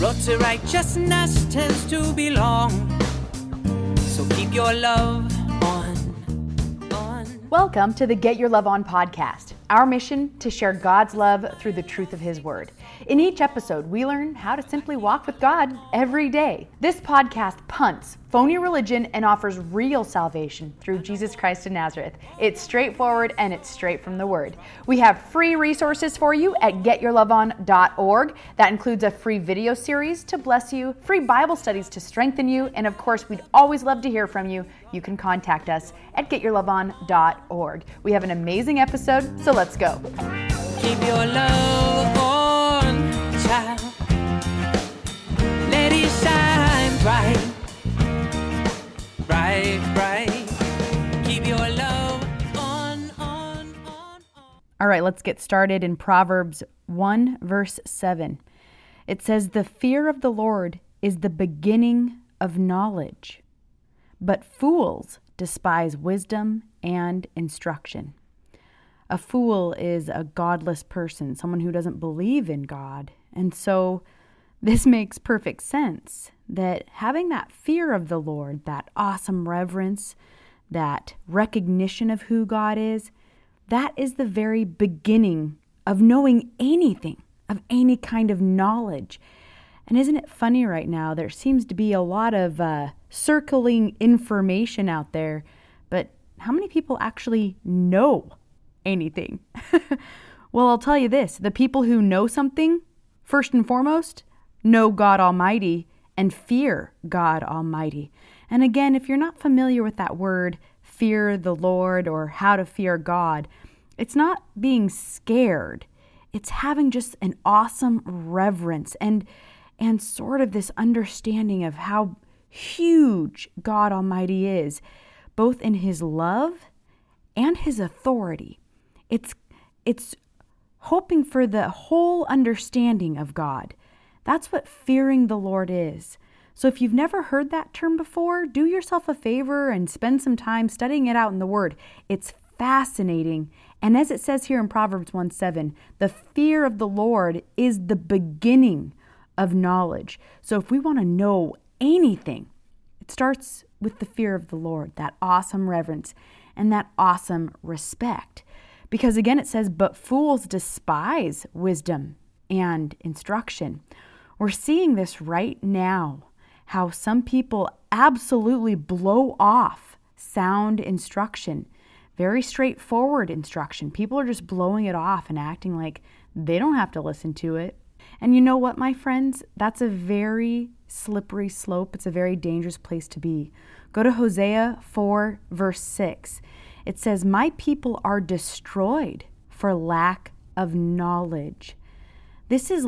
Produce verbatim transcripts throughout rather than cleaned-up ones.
road to righteousness tends to be long. So keep your love on, on. Welcome to the Get Your Love On podcast. Our mission to share God's love through the truth of His Word. In each episode, we learn how to simply walk with God every day. This podcast punts phony religion and offers real salvation through Jesus Christ of Nazareth. It's straightforward and it's straight from the Word. We have free resources for you at get your love on dot org. That includes a free video series to bless you, free Bible studies to strengthen you, and of course, we'd always love to hear from you. You can contact us at get your love on dot org. We have an amazing episode, so let's go. Keep your love on, child. Let it shine bright, bright, bright. Keep your love on, on, on, on. All right, let's get started in Proverbs one, verse seven. It says, "The fear of the Lord is the beginning of knowledge, but fools despise wisdom and instruction." A fool is a godless person, someone who doesn't believe in God. And so this makes perfect sense that having that fear of the Lord, that awesome reverence, that recognition of who God is, that is the very beginning of knowing anything, of any kind of knowledge. And isn't it funny right now? There seems to be a lot of uh, circling information out there, but how many people actually know anything? Well, I'll tell you this. The people who know something, first and foremost, know God Almighty and fear God Almighty. And again, if you're not familiar with that word, fear the Lord, or how to fear God, it's not being scared. It's having just an awesome reverence and and sort of this understanding of how huge God Almighty is, both in His love and His authority. It's it's hoping for the whole understanding of God. That's what fearing the Lord is. So if you've never heard that term before, do yourself a favor and spend some time studying it out in the Word. It's fascinating. And as it says here in Proverbs one seven, the fear of the Lord is the beginning of knowledge. So if we want to know anything, it starts with the fear of the Lord, that awesome reverence and that awesome respect. Because again, it says, but fools despise wisdom and instruction. We're seeing this right now, how some people absolutely blow off sound instruction, very straightforward instruction. People are just blowing it off and acting like they don't have to listen to it. And you know what, my friends? That's a very slippery slope. It's a very dangerous place to be. Go to Hosea four, verse six. It says, "My people are destroyed for lack of knowledge." This is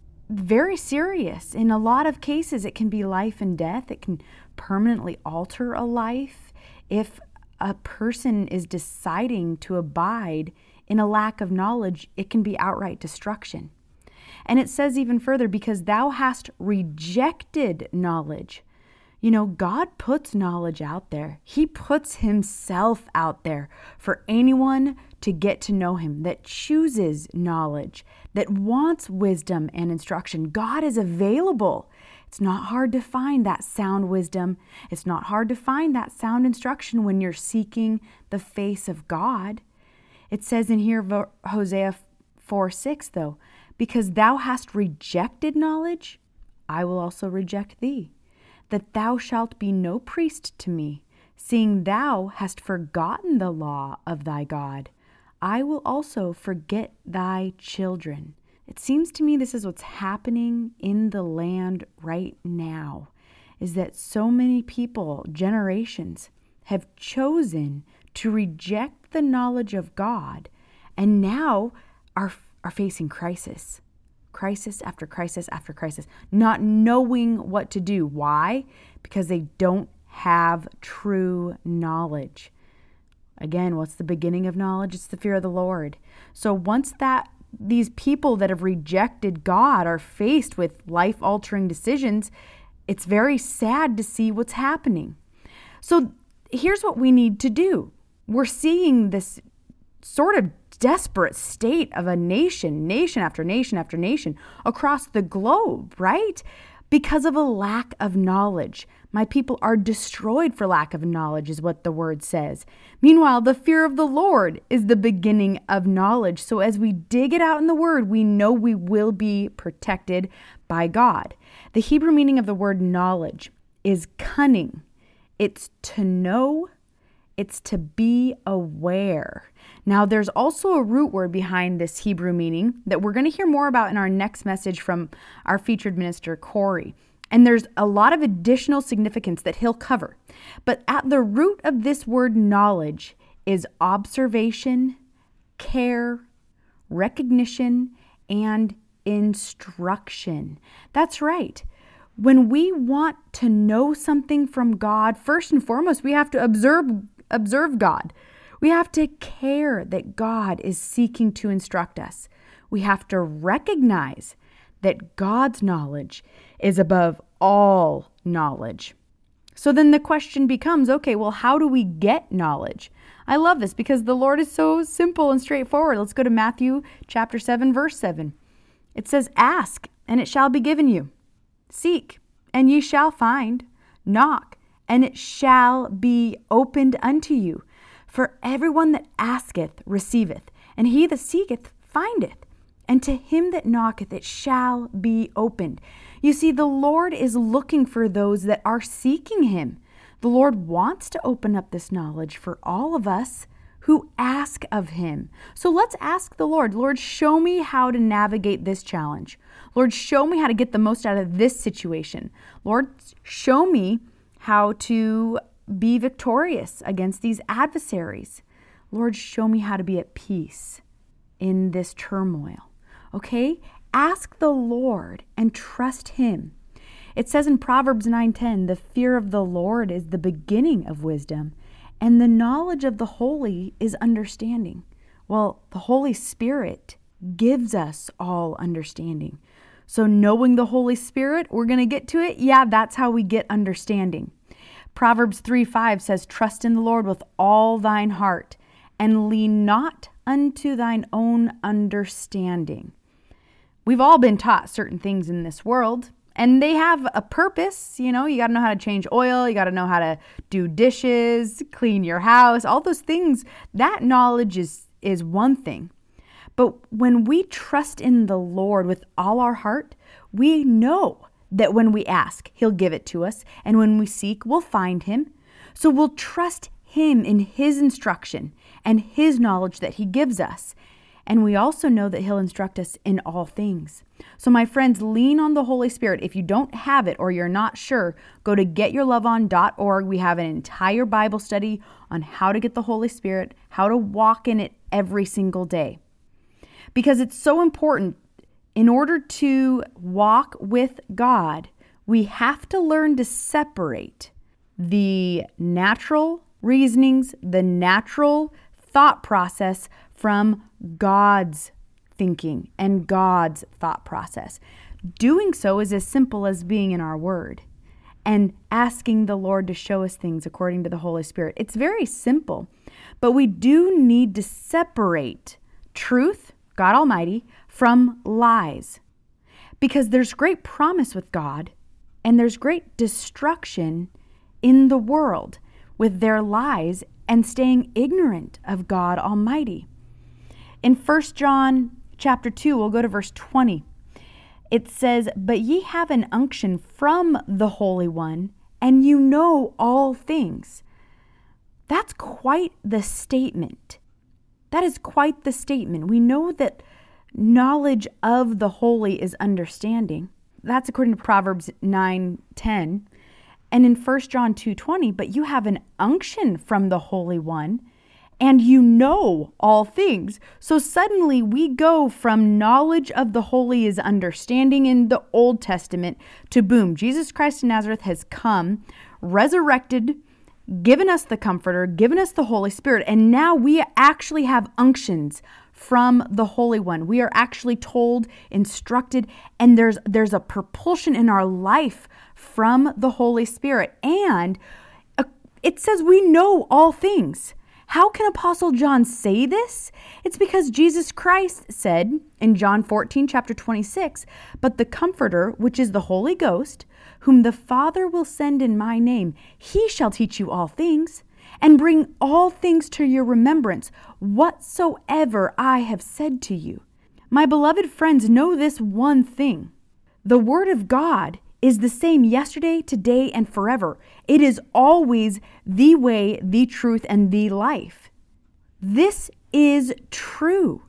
very serious. In a lot of cases, it can be life and death. It can permanently alter a life if a person is deciding to abide in a lack of knowledge. It can be outright destruction. And it says even further, because thou hast rejected knowledge. You know, God puts knowledge out there. He puts Himself out there for anyone to get to know Him, that chooses knowledge, that wants wisdom and instruction. God is available. It's not hard to find that sound wisdom. It's not hard to find that sound instruction when you're seeking the face of God. It says in here, Hosea four six, though, because thou hast rejected knowledge, I will also reject thee, that thou shalt be no priest to me, seeing thou hast forgotten the law of thy God. I will also forget thy children. It seems to me this is what's happening in the land right now, is that so many people, generations, have chosen to reject the knowledge of God, and now are are facing crisis. Crisis after crisis after crisis, not knowing what to do. Why? Because they don't have true knowledge. Again, what's the beginning of knowledge? It's the fear of the Lord. So once that these people that have rejected God are faced with life-altering decisions, it's very sad to see what's happening. So here's what we need to do. We're seeing this sort of desperate state of a nation, nation after nation after nation across the globe, right? Because of a lack of knowledge. My people are destroyed for lack of knowledge, is what the word says. Meanwhile, the fear of the Lord is the beginning of knowledge. So as we dig it out in the word, we know we will be protected by God. The Hebrew meaning of the word knowledge is cunning. It's to know. It's to be aware. Now, there's also a root word behind this Hebrew meaning that we're going to hear more about in our next message from our featured minister, Corey. And there's a lot of additional significance that he'll cover. But at the root of this word knowledge is observation, care, recognition, and instruction. That's right. When we want to know something from God, first and foremost, we have to observe, observe God. We have to care that God is seeking to instruct us. We have to recognize that God's knowledge is above all knowledge. So then the question becomes, okay, well, how do we get knowledge? I love this because the Lord is so simple and straightforward. Let's go to Matthew chapter seven, verse seven. It says, ask, and it shall be given you. Seek, and ye shall find. Knock, and it shall be opened unto you. For everyone that asketh receiveth, and he that seeketh findeth. And to him that knocketh it shall be opened. You see, the Lord is looking for those that are seeking him. The Lord wants to open up this knowledge for all of us who ask of him. So let's ask the Lord, Lord, show me how to navigate this challenge. Lord, show me how to get the most out of this situation. Lord, show me how to be victorious against these adversaries. Lord, show me how to be at peace in this turmoil. Okay? Ask the Lord and trust him. It says in Proverbs nine ten, the fear of the Lord is the beginning of wisdom, and the knowledge of the holy is understanding. Well, the Holy Spirit gives us all understanding. So knowing the Holy Spirit, we're going to get to it. Yeah, that's how we get understanding. Proverbs three five says, trust in the Lord with all thine heart, and lean not unto thine own understanding. We've all been taught certain things in this world, and they have a purpose. You know, you got to know how to change oil. You got to know how to do dishes, clean your house, all those things. That knowledge is, is one thing. But when we trust in the Lord with all our heart, we know that when we ask, he'll give it to us. And when we seek, we'll find him. So we'll trust him in his instruction and his knowledge that he gives us. And we also know that he'll instruct us in all things. So my friends, lean on the Holy Spirit. If you don't have it or you're not sure, go to get your love on dot org. We have an entire Bible study on how to get the Holy Spirit, how to walk in it every single day. Because it's so important. In order to walk with God, we have to learn to separate the natural reasonings, the natural thought process from God's thinking and God's thought process. Doing so is as simple as being in our word and asking the Lord to show us things according to the Holy Spirit. It's very simple, but we do need to separate truth, God Almighty, from lies, because there's great promise with God and there's great destruction in the world with their lies and staying ignorant of God Almighty. In First John chapter two, we'll go to verse twenty. It says, but ye have an unction from the Holy One, and you know all things. That's quite the statement. That is quite the statement. We know that knowledge of the holy is understanding. That's according to Proverbs nine ten. And in First John two twenty, but you have an unction from the Holy One, and you know all things. So suddenly we go from knowledge of the holy is understanding in the Old Testament to boom, Jesus Christ of Nazareth has come, resurrected, given us the Comforter, given us the Holy Spirit, and now we actually have unctions from the Holy One. We are actually told, instructed, and there's there's a propulsion in our life from the Holy Spirit. And it says we know all things. How can Apostle John say this? It's because Jesus Christ said in John fourteen, chapter twenty-six, "But the Comforter, which is the Holy Ghost, whom the Father will send in my name, he shall teach you all things, and bring all things to your remembrance, whatsoever I have said to you." My beloved friends, know this one thing. The Word of God is the same yesterday, today, and forever. It is always the way, the truth, and the life. This is true.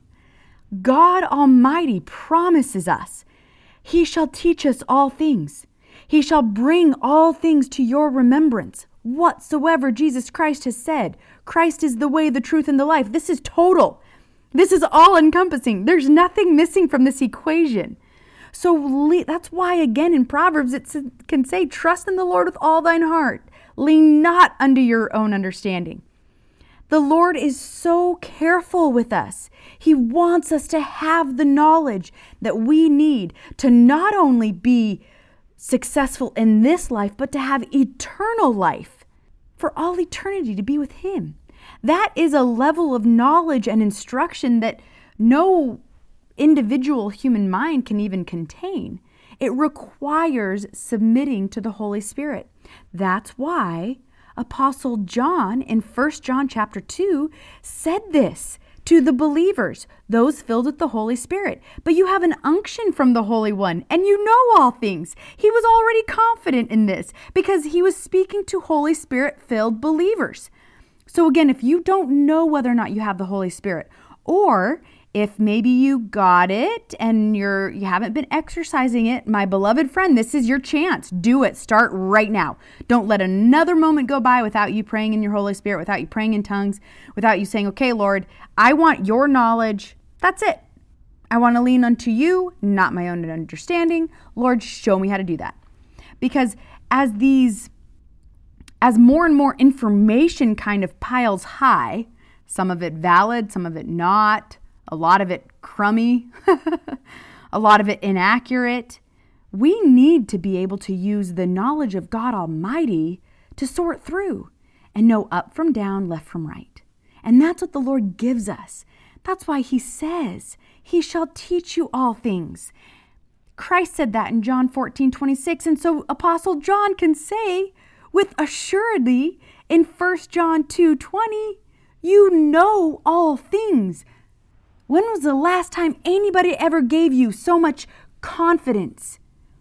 God Almighty promises us, He shall teach us all things. He shall bring all things to your remembrance, whatsoever Jesus Christ has said. Christ is the way, the truth, and the life. This is total. This is all encompassing. There's nothing missing from this equation. So that's why, again, in Proverbs, it can say, trust in the Lord with all thine heart. Lean not unto your own understanding. The Lord is so careful with us. He wants us to have the knowledge that we need to not only be successful in this life, but to have eternal life for all eternity, to be with Him. That is a level of knowledge and instruction that no individual human mind can even contain. It requires submitting to the Holy Spirit. That's why Apostle John in First John chapter two said this to the believers, those filled with the Holy Spirit. But you have an unction from the Holy One, and you know all things. He was already confident in this because he was speaking to Holy Spirit-filled believers. So again, if you don't know whether or not you have the Holy Spirit, or if maybe you got it and you're you haven't been exercising it, my beloved friend, this is your chance. Do it. Start right now. Don't let another moment go by without you praying in your Holy Spirit, without you praying in tongues, without you saying, okay, Lord, I want your knowledge. That's it. I want to lean unto you, not my own understanding. Lord, show me how to do that. Because as these, as more and more information kind of piles high, some of it valid, some of it not, a lot of it crummy, a lot of it inaccurate. We need to be able to use the knowledge of God Almighty to sort through and know up from down, left from right. And that's what the Lord gives us. That's why He says, He shall teach you all things. Christ said that in John fourteen twenty-six. And so Apostle John can say with assuredly in First John two twenty, you know all things. When was the last time anybody ever gave you so much confidence?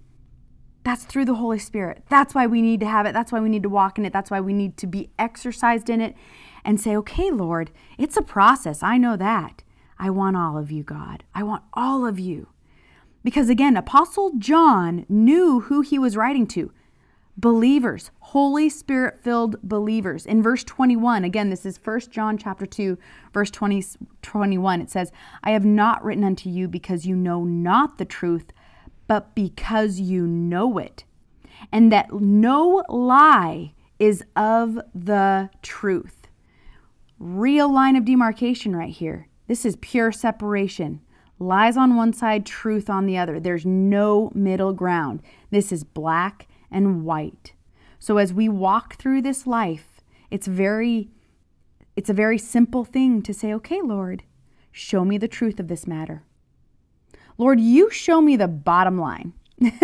That's through the Holy Spirit. That's why we need to have it. That's why we need to walk in it. That's why we need to be exercised in it and say, okay, Lord, it's a process. I know that. I want all of you, God. I want all of you. Because again, Apostle John knew who he was writing to. Believers, Holy Spirit-filled believers. In verse twenty-one, again, this is First John chapter two, verse twenty, twenty-one. It says, I have not written unto you because you know not the truth, but because you know it, and that no lie is of the truth. Real line of demarcation right here. This is pure separation. Lies on one side, truth on the other. There's no middle ground. This is black and white. So as we walk through this life, it's very, it's a very simple thing to say, okay, Lord, show me the truth of this matter. Lord, you show me the bottom line.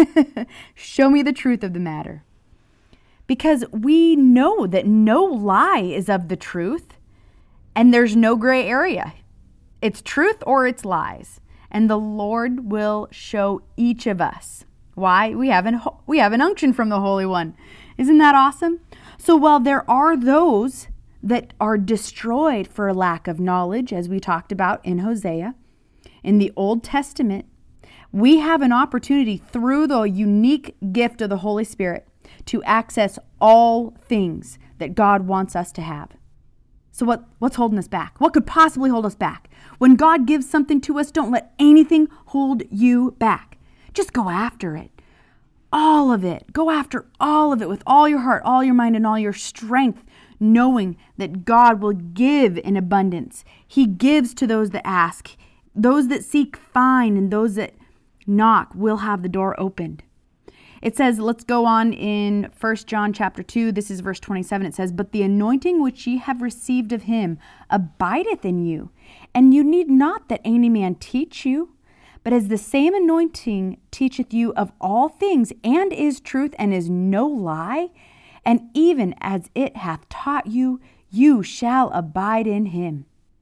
Show me the truth of the matter. Because we know that no lie is of the truth, and there's no gray area. It's truth or it's lies. And the Lord will show each of us. Why? We have an, we have an unction from the Holy One. Isn't that awesome? So while there are those that are destroyed for lack of knowledge, as we talked about in Hosea, in the Old Testament, we have an opportunity through the unique gift of the Holy Spirit to access all things that God wants us to have. So what, what's holding us back? What could possibly hold us back? When God gives something to us, don't let anything hold you back. Just go after it. All of it. Go after all of it with all your heart, all your mind, and all your strength, knowing that God will give in abundance. He gives to those that ask. Those that seek find, and those that knock will have the door opened. It says, let's go on in First John chapter two. This is verse twenty-seven. It says, but the anointing which ye have received of him abideth in you, and you need not that any man teach you, but as the same anointing teacheth you of all things, and is truth, and is no lie, and even as it hath taught you, you shall abide in him.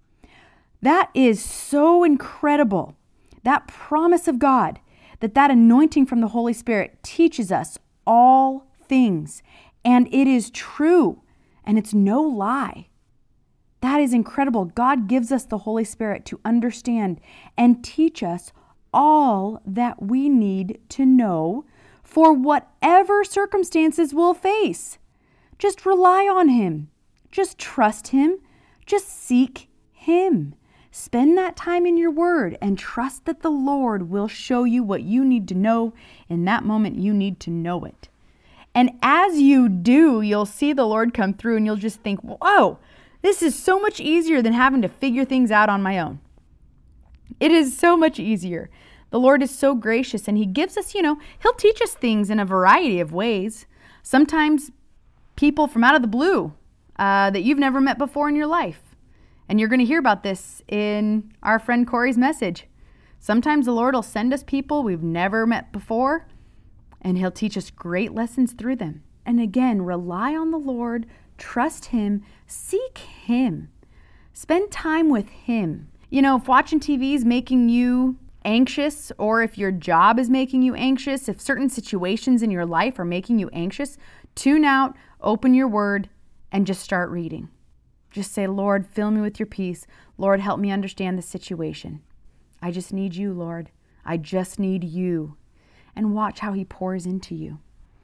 That is so incredible. That promise of God, that that anointing from the Holy Spirit teaches us all things, and it is true, and it's no lie. That is incredible. God gives us the Holy Spirit to understand and teach us all that we need to know for whatever circumstances we'll face. Just rely on him. Just trust him. Just seek him. Spend that time in your word and trust that the Lord will show you what you need to know in that moment you need to know it. And as you do, you'll see the Lord come through and you'll just think, whoa, this is so much easier than having to figure things out on my own. It is so much easier. The Lord is so gracious, and he gives us, you know, he'll teach us things in a variety of ways. Sometimes people from out of the blue uh, that you've never met before in your life. And you're going to hear about this in our friend Corey's message. Sometimes the Lord will send us people we've never met before, and he'll teach us great lessons through them. And again, rely on the Lord, trust him, seek him, spend time with him. You know, if watching T V is making you anxious, or if your job is making you anxious, if certain situations in your life are making you anxious, tune out, open your word, and just start reading. Just say, Lord, fill me with your peace. Lord, help me understand the situation. I just need you, Lord. I just need you. And watch how he pours into you.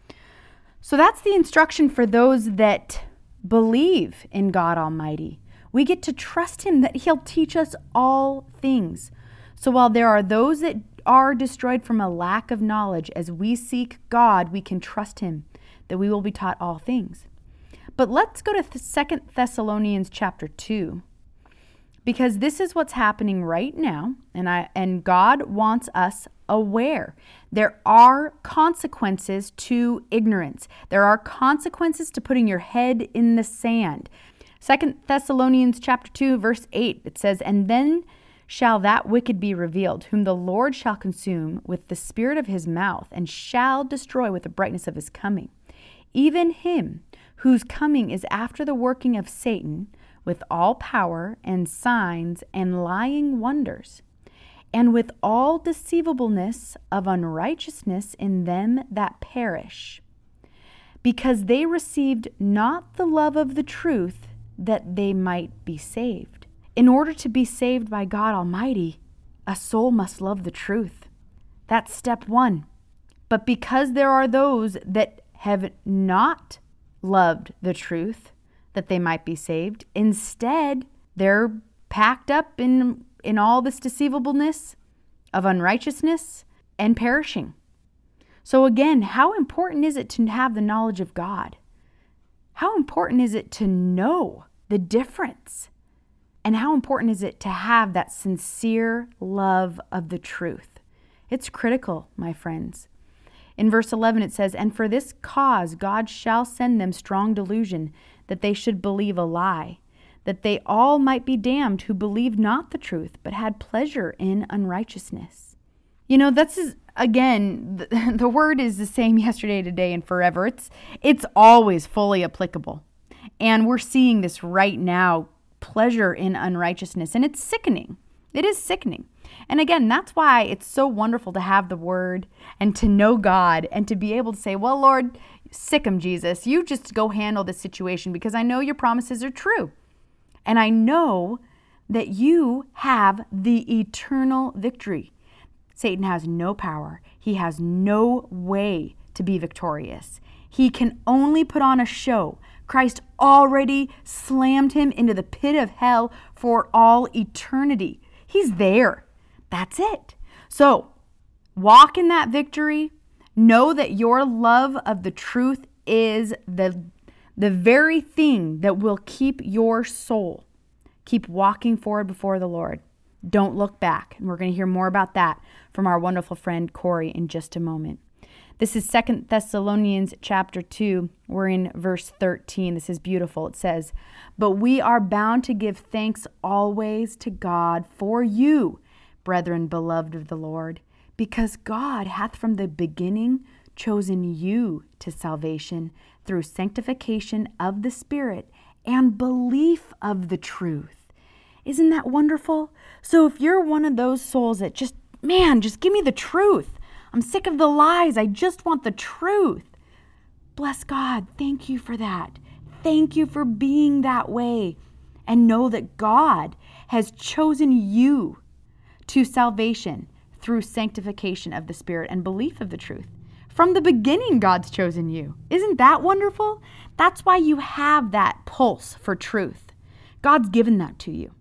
So that's the instruction for those that believe in God Almighty. We get to trust him that he'll teach us all things. So while there are those that are destroyed from a lack of knowledge, as we seek God, we can trust him that we will be taught all things. But let's go to Second Thessalonians chapter two, because this is what's happening right now, and I and God wants us aware. There are consequences to ignorance. There are consequences to putting your head in the sand. Second Thessalonians chapter two, verse eight, it says, and then shall that wicked be revealed, whom the Lord shall consume with the spirit of his mouth, and shall destroy with the brightness of his coming. Even him whose coming is after the working of Satan, with all power and signs and lying wonders, and with all deceivableness of unrighteousness in them that perish, because they received not the love of the truth, that they might be saved. In order to be saved by God Almighty, a soul must love the truth. That's step one. But because there are those that have not loved the truth, that they might be saved, instead they're packed up in, in all this deceivableness of unrighteousness and perishing. So again, how important is it to have the knowledge of God? How important is it to know the difference? And how important is it to have that sincere love of the truth? It's critical, my friends. In verse eleven it says, and for this cause God shall send them strong delusion, that they should believe a lie, that they all might be damned who believed not the truth, but had pleasure in unrighteousness. You know, that's, again, the, the word is the same yesterday, today, and forever. It's, it's always fully applicable. And we're seeing this right now, pleasure in unrighteousness, and it's sickening. It is sickening. And again, that's why it's so wonderful to have the word and to know God and to be able to say, well, Lord, sick 'em, Jesus. You just go handle this situation because I know your promises are true. And I know that you have the eternal victory. Satan has no power. He has no way to be victorious. He can only put on a show. Christ already slammed him into the pit of hell for all eternity. He's there. That's it. So walk in that victory. Know that your love of the truth is the, the very thing that will keep your soul. Keep walking forward before the Lord. Don't look back. And we're going to hear more about that from our wonderful friend Corey in just a moment. This is Second Thessalonians chapter two. We're in verse thirteen. This is beautiful. It says, "But we are bound to give thanks always to God for you, brethren beloved of the Lord, because God hath from the beginning chosen you to salvation through sanctification of the Spirit and belief of the truth." Isn't that wonderful? So if you're one of those souls that just, man, just give me the truth. I'm sick of the lies. I just want the truth. Bless God. Thank you for that. Thank you for being that way. And know that God has chosen you to salvation through sanctification of the Spirit and belief of the truth. From the beginning, God's chosen you. Isn't that wonderful? That's why you have that pulse for truth. God's given that to you.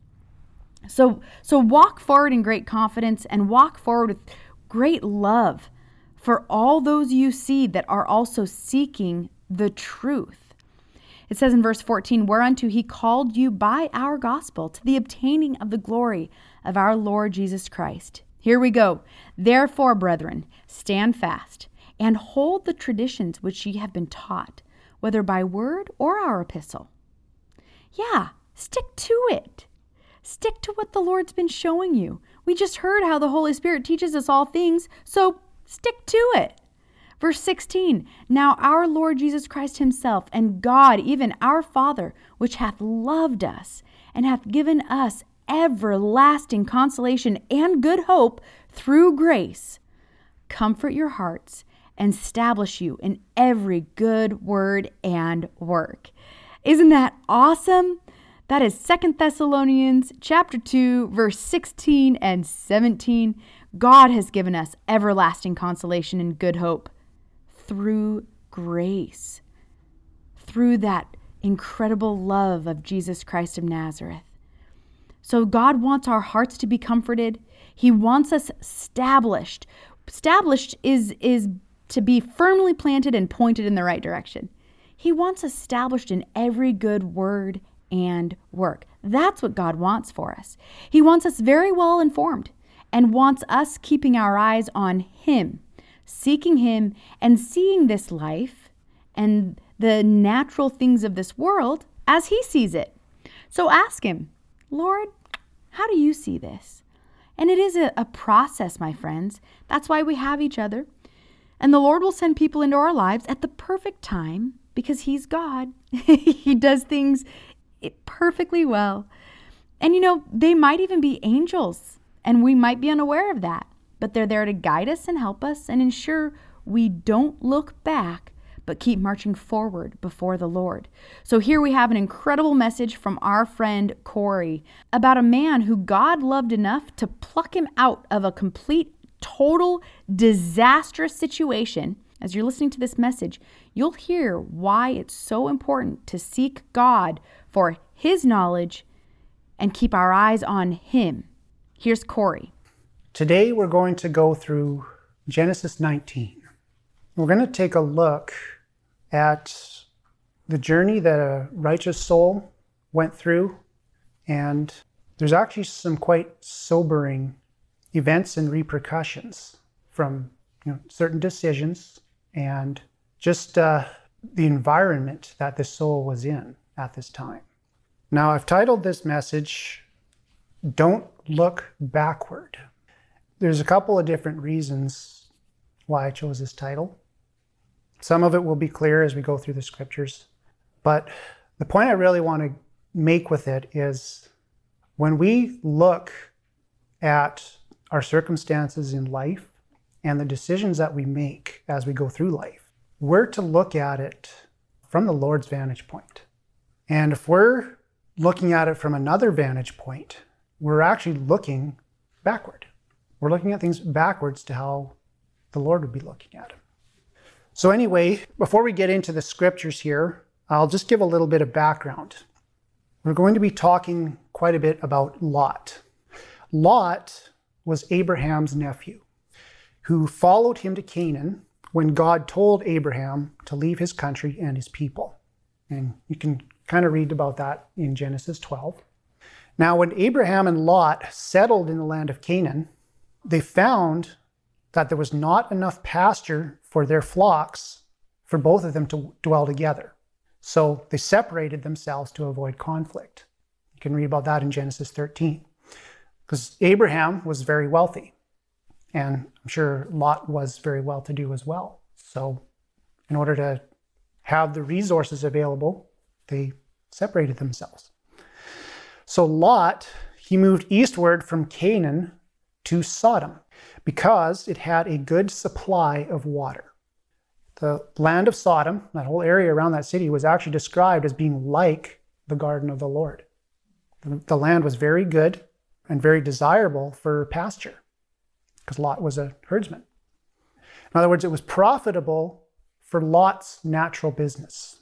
So, so walk forward in great confidence and walk forward with great love for all those you see that are also seeking the truth. It says in verse fourteen, "Whereunto he called you by our gospel to the obtaining of the glory of our Lord Jesus Christ." Here we go. "Therefore, brethren, stand fast and hold the traditions which ye have been taught, whether by word or our epistle." Yeah, stick to it. Stick to what the Lord's been showing you. We just heard how the Holy Spirit teaches us all things, so stick to it. Verse sixteen, "Now our Lord Jesus Christ himself and God, even our Father, which hath loved us and hath given us everlasting consolation and good hope through grace, comfort your hearts and establish you in every good word and work." Isn't that awesome? That is Second Thessalonians chapter two, verse sixteen and seventeen. God has given us everlasting consolation and good hope through grace, through that incredible love of Jesus Christ of Nazareth. So God wants our hearts to be comforted. He wants us established. Established is, is to be firmly planted and pointed in the right direction. He wants us established in every good word and work. That's what God wants for us. He wants us very well informed and wants us keeping our eyes on Him, seeking Him, and seeing this life and the natural things of this world as He sees it. So ask Him, "Lord, how do you see this?" And it is a, a process, my friends. That's why we have each other. And the Lord will send people into our lives at the perfect time because He's God. He does things perfectly well. And you know, they might even be angels, and we might be unaware of that, but they're there to guide us and help us and ensure we don't look back, but keep marching forward before the Lord. So here we have an incredible message from our friend Corey about a man who God loved enough to pluck him out of a complete, total, disastrous situation. As you're listening to this message, you'll hear why it's so important to seek God for His knowledge and keep our eyes on Him. Here's Corey. Today we're going to go through Genesis nineteen. We're going to take a look at the journey that a righteous soul went through, and there's actually some quite sobering events and repercussions from you know, certain decisions and just uh, the environment that this soul was in at this time. Now, I've titled this message, "Don't Look Backward." There's a couple of different reasons why I chose this title. Some of it will be clear as we go through the scriptures, but the point I really want to make with it is when we look at our circumstances in life and the decisions that we make as we go through life, we're to look at it from the Lord's vantage point. And if we're looking at it from another vantage point, we're actually looking backward. We're looking at things backwards to how the Lord would be looking at them. So anyway, before we get into the scriptures here, I'll just give a little bit of background. We're going to be talking quite a bit about Lot. Lot was Abraham's nephew, who followed him to Canaan when God told Abraham to leave his country and his people. And you can kind of read about that in Genesis twelve. Now, when Abraham and Lot settled in the land of Canaan, they found that there was not enough pasture for their flocks for both of them to dwell together. So they separated themselves to avoid conflict. You can read about that in Genesis thirteen. Because Abraham was very wealthy, and I'm sure Lot was very well-to-do as well. So in order to have the resources available, they separated themselves. So Lot, he moved eastward from Canaan to Sodom because it had a good supply of water. The land of Sodom, that whole area around that city, was actually described as being like the garden of the Lord. The, the land was very good and very desirable for pasture because Lot was a herdsman. In other words, it was profitable for Lot's natural business.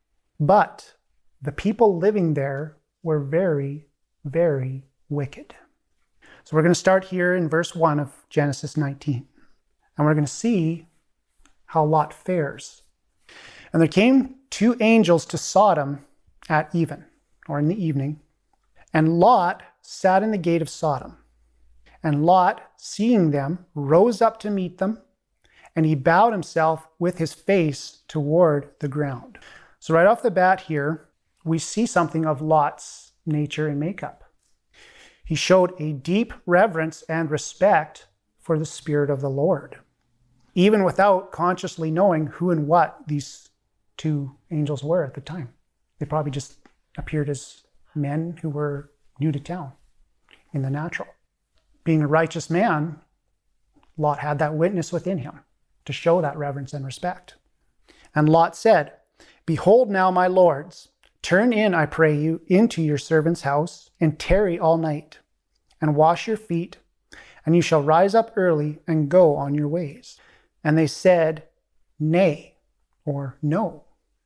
But the people living there were very, very wicked. So we're going to start here in verse one of Genesis nineteen. And we're going to see how Lot fares. And there came two angels to Sodom at even, or in the evening. And Lot sat in the gate of Sodom. And Lot, seeing them, rose up to meet them, and he bowed himself with his face toward the ground. So right off the bat here, we see something of Lot's nature and makeup. He showed a deep reverence and respect for the Spirit of the Lord, even without consciously knowing who and what these two angels were at the time. They probably just appeared as men who were new to town in the natural. Being a righteous man, Lot had that witness within him to show that reverence and respect. And Lot said, "Behold now, my lords, turn in, I pray you, into your servant's house, and tarry all night, and wash your feet, and you shall rise up early and go on your ways." And they said, "Nay," or "No,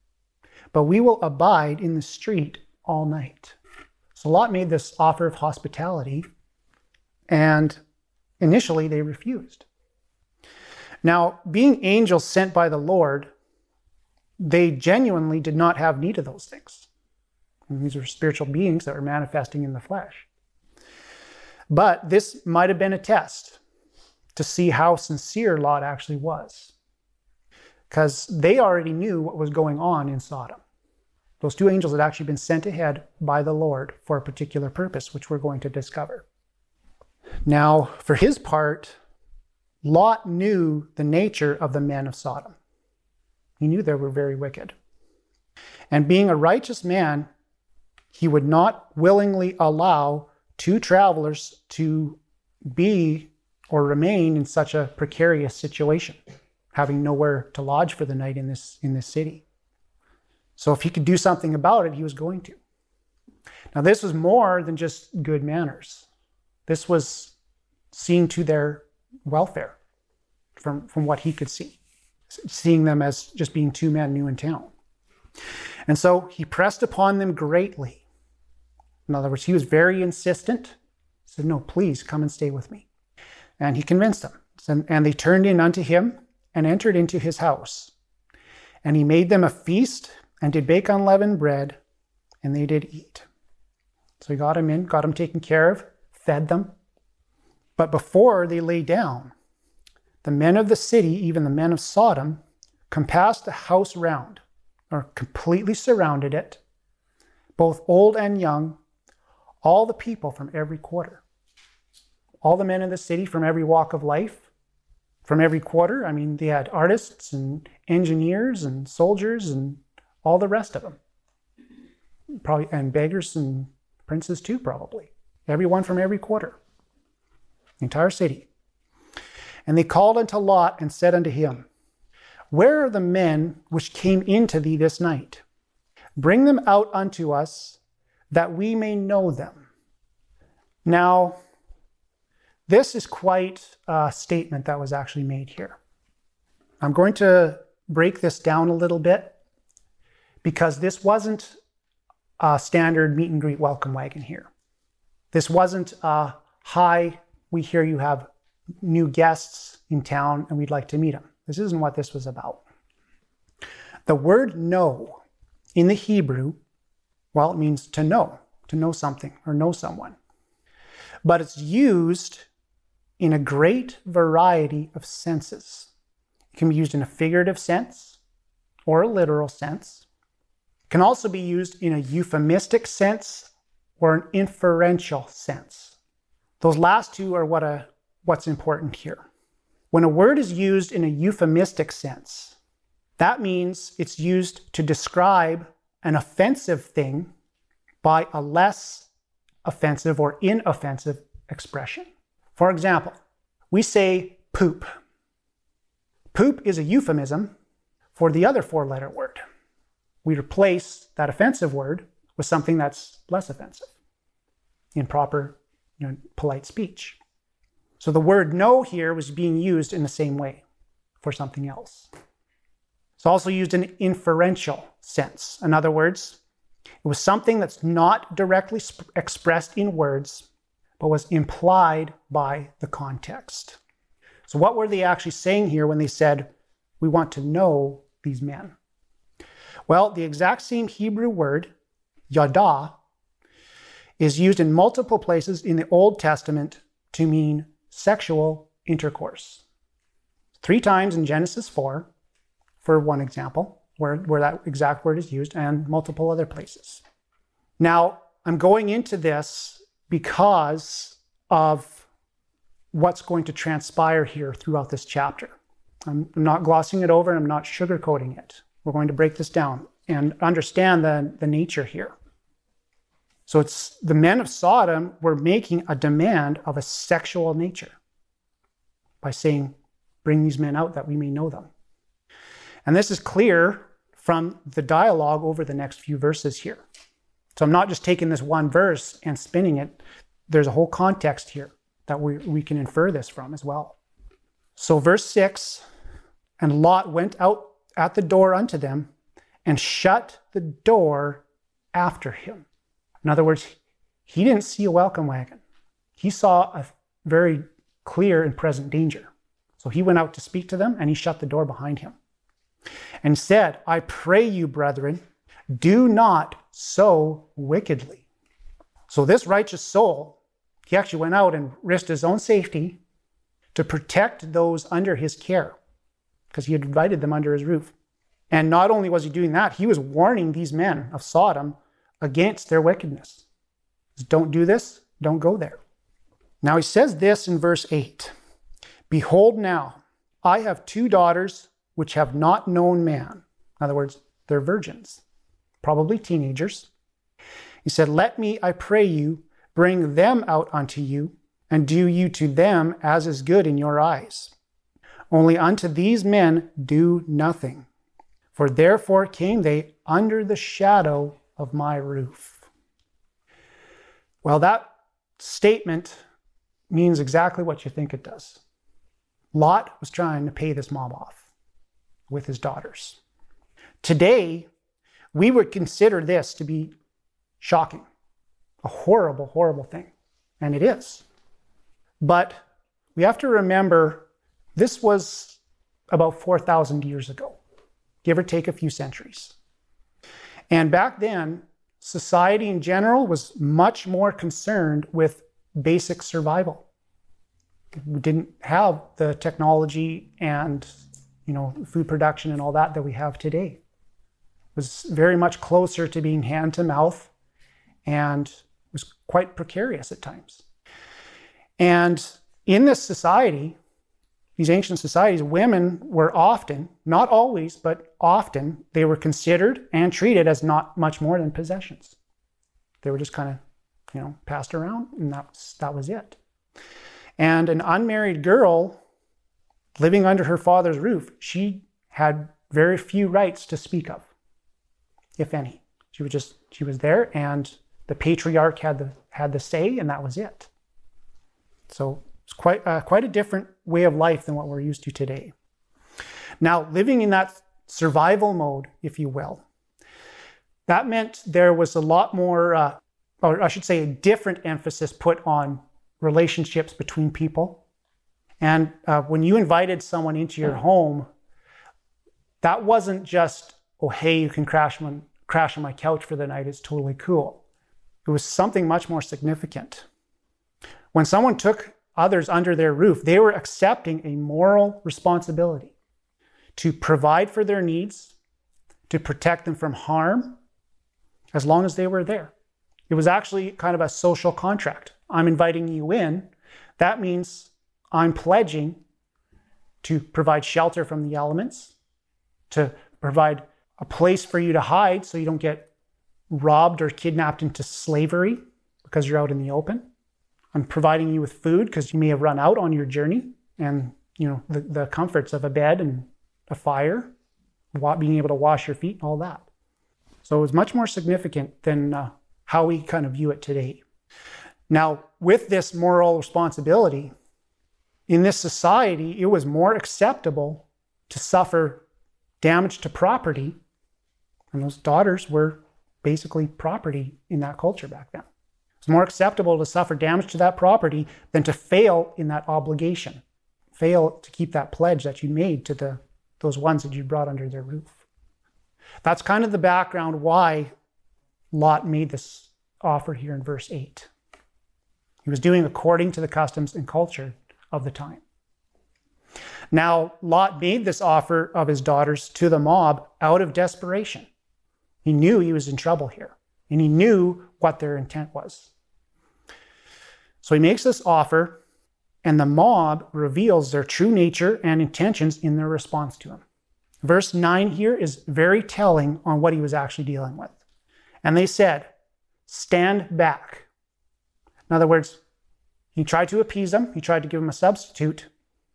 but we will abide in the street all night." So Lot made this offer of hospitality, and initially they refused. Now, being angels sent by the Lord, they genuinely did not have need of those things. And these were spiritual beings that were manifesting in the flesh. But this might have been a test to see how sincere Lot actually was, because they already knew what was going on in Sodom. Those two angels had actually been sent ahead by the Lord for a particular purpose, which we're going to discover. Now, for his part, Lot knew the nature of the men of Sodom. He knew they were very wicked. And being a righteous man, he would not willingly allow two travelers to be or remain in such a precarious situation, having nowhere to lodge for the night in this, in this city. So if he could do something about it, he was going to. Now, this was more than just good manners. This was seeing to their welfare from, from what he could see, seeing them as just being two men new in town. And so he pressed upon them greatly. In other words, he was very insistent. He said, "No, please come and stay with me." And he convinced them. And, and they turned in unto him and entered into his house. And he made them a feast and did bake unleavened bread, and they did eat. So he got them in, got them taken care of, fed them. But before they lay down, the men of the city, even the men of Sodom, compassed the house round, or completely surrounded it, both old and young, all the people from every quarter. All the men in the city from every walk of life, from every quarter. I mean, they had artists and engineers and soldiers and all the rest of them. Probably, and beggars and princes too, probably. Everyone from every quarter. The entire city. And they called unto Lot and said unto him, "Where are the men which came into thee this night? Bring them out unto us, that we may know them." Now, this is quite a statement that was actually made here. I'm going to break this down a little bit, because this wasn't a standard meet and greet welcome wagon here. This wasn't a, "Hi, we hear you have new guests in town and we'd like to meet them." This isn't what this was about. The word "know" in the Hebrew, well, it means to know, to know something or know someone. But it's used in a great variety of senses. It can be used in a figurative sense or a literal sense. It can also be used in a euphemistic sense or an inferential sense. Those last two are what a, what's important here. When a word is used in a euphemistic sense, that means it's used to describe an offensive thing by a less offensive or inoffensive expression. For example, we say poop. Poop is a euphemism for the other four-letter word. We replace that offensive word with something that's less offensive in proper, you know, polite speech. So the word no here was being used in the same way for something else. It's also used in an inferential sense. In other words, it was something that's not directly sp- expressed in words, but was implied by the context. So what were they actually saying here when they said, we want to know these men? Well, the exact same Hebrew word, yada, is used in multiple places in the Old Testament to mean sexual intercourse. Three times in Genesis four, for one example, where, where that exact word is used, and multiple other places. Now, I'm going into this because of what's going to transpire here throughout this chapter. I'm not glossing it over, I'm not sugarcoating it. We're going to break this down and understand the, the nature here. So it's the men of Sodom were making a demand of a sexual nature by saying, bring these men out that we may know them. And this is clear from the dialogue over the next few verses here. So I'm not just taking this one verse and spinning it. There's a whole context here that we, we can infer this from as well. So verse six, and Lot went out at the door unto them and shut the door after him. In other words, he didn't see a welcome wagon. He saw a very clear and present danger. So he went out to speak to them and he shut the door behind him and said, I pray you, brethren, do not so wickedly. So this righteous soul, he actually went out and risked his own safety to protect those under his care because he had invited them under his roof. And not only was he doing that, he was warning these men of Sodom against their wickedness. Don't do this, don't go there. Now he says this in verse eight. Behold now, I have two daughters which have not known man. In other words, they're virgins, probably teenagers. He said, let me, I pray you, bring them out unto you, and do you to them as is good in your eyes. Only unto these men do nothing. For therefore came they under the shadow of my roof. Well, that statement means exactly what you think it does. Lot was trying to pay this mob off with his daughters. Today, we would consider this to be shocking, a horrible, horrible thing. And it is. But we have to remember this was about four thousand years ago, give or take a few centuries. And back then, society in general was much more concerned with basic survival. We didn't have the technology and, you know, food production and all that that we have today. It was very much closer to being hand to mouth and was quite precarious at times. And in this society, these ancient societies, women were often, not always, but often, they were considered and treated as not much more than possessions. They were just kind of, you know, passed around, and that was, that was it. And an unmarried girl living under her father's roof, she had very few rights to speak of, if any. She was just, she was there, and the patriarch had the had the say, and that was it. So it's quite uh, quite a different way of life than what we're used to today. Now, living in that survival mode, if you will, that meant there was a lot more, uh, or I should say a different emphasis put on relationships between people. And uh, when you invited someone into your home, that wasn't just, oh, hey, you can crash on, crash on my couch for the night, it's totally cool. It was something much more significant. When someone took others under their roof, they were accepting a moral responsibility to provide for their needs, to protect them from harm, as long as they were there. It was actually kind of a social contract. I'm inviting you in. That means I'm pledging to provide shelter from the elements, to provide a place for you to hide so you don't get robbed or kidnapped into slavery because you're out in the open. I'm providing you with food because you may have run out on your journey, and you know the, the comforts of a bed and a fire, being able to wash your feet, all that. So it was much more significant than uh, how we kind of view it today. Now, with this moral responsibility, in this society, it was more acceptable to suffer damage to property, and those daughters were basically property in that culture back then. It's more acceptable to suffer damage to that property than to fail in that obligation, fail to keep that pledge that you made to the those ones that you brought under their roof. That's kind of the background why Lot made this offer here in verse eight. He was doing according to the customs and culture of the time. Now, Lot made this offer of his daughters to the mob out of desperation. He knew he was in trouble here, and he knew what their intent was. So he makes this offer, and the mob reveals their true nature and intentions in their response to him. Verse nine here is very telling on what he was actually dealing with. And they said, "Stand back." In other words, he tried to appease them. He tried to give them a substitute.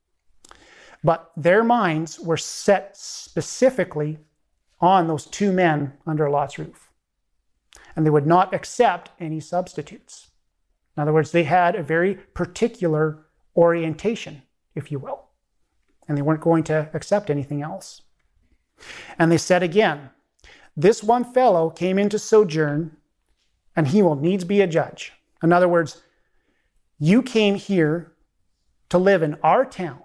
But their minds were set specifically on those two men under Lot's roof. And they would not accept any substitutes. In other words, they had a very particular orientation, if you will. And they weren't going to accept anything else. And they said again, "This one fellow came in to sojourn, and he will needs be a judge." In other words, you came here to live in our town,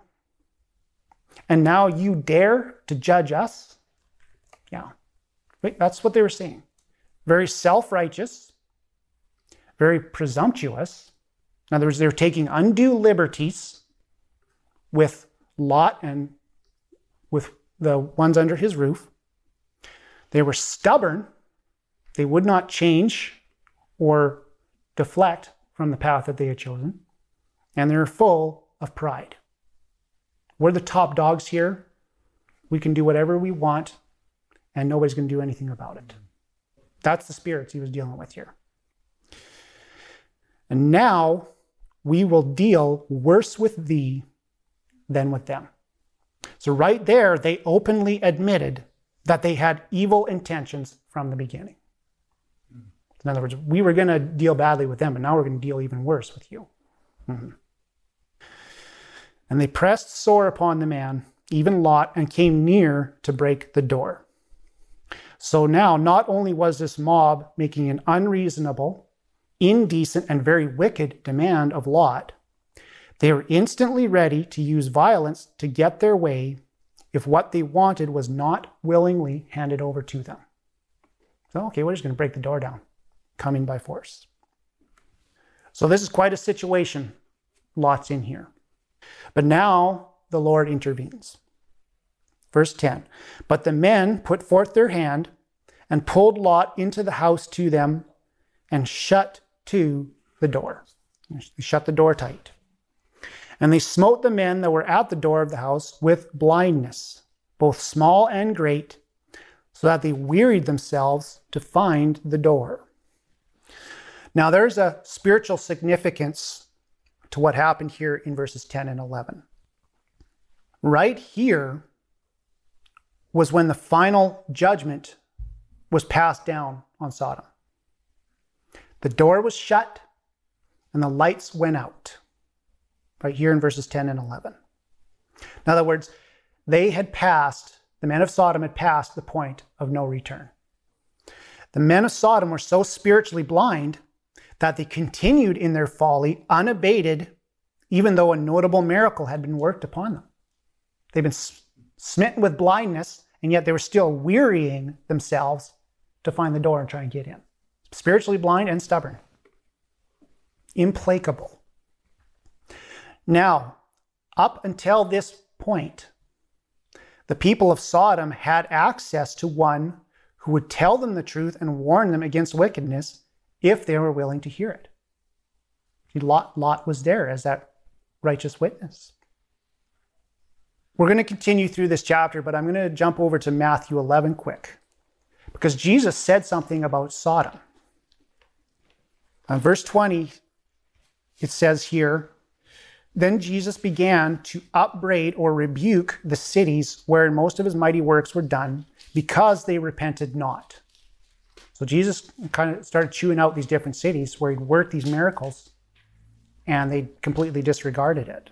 and now you dare to judge us? Yeah, that's what they were saying. Very self-righteous, very presumptuous. In other words, they were taking undue liberties with Lot and with the ones under his roof. They were stubborn. They would not change or deflect from the path that they had chosen. And they were full of pride. We're the top dogs here. We can do whatever we want, and nobody's going to do anything about it. That's the spirits he was dealing with here. And now we will deal worse with thee than with them. So right there, they openly admitted that they had evil intentions from the beginning. In other words, we were going to deal badly with them, but now we're going to deal even worse with you. Mm-hmm. And they pressed sore upon the man, even Lot, and came near to break the door. So now, not only was this mob making an unreasonable, indecent, and very wicked demand of Lot, they were instantly ready to use violence to get their way if what they wanted was not willingly handed over to them. So, okay, we're just going to break the door down, come in by force. So this is quite a situation Lot's in here. But now the Lord intervenes. Verse ten, "But the men put forth their hand and pulled Lot into the house to them and shut to the door." They shut the door tight. "And they smote the men that were at the door of the house with blindness, both small and great, so that they wearied themselves to find the door." Now there's a spiritual significance to what happened here in verses ten and eleven. Right here was when the final judgment was passed down on Sodom. The door was shut and the lights went out. Right here in verses ten and eleven. In other words, they had passed, the men of Sodom had passed the point of no return. The men of Sodom were so spiritually blind that they continued in their folly unabated, even though a notable miracle had been worked upon them. They've been smitten with blindness, and yet they were still wearying themselves to find the door and try and get in. Spiritually blind and stubborn. Implacable. Now, up until this point, the people of Sodom had access to one who would tell them the truth and warn them against wickedness if they were willing to hear it. Lot, Lot was there as that righteous witness. We're going to continue through this chapter, but I'm going to jump over to Matthew eleven quick, because Jesus said something about Sodom. On verse twenty, it says here, "Then Jesus began to upbraid or rebuke the cities wherein most of his mighty works were done, because they repented not." So Jesus kind of started chewing out these different cities where he'd worked these miracles, and they completely disregarded it.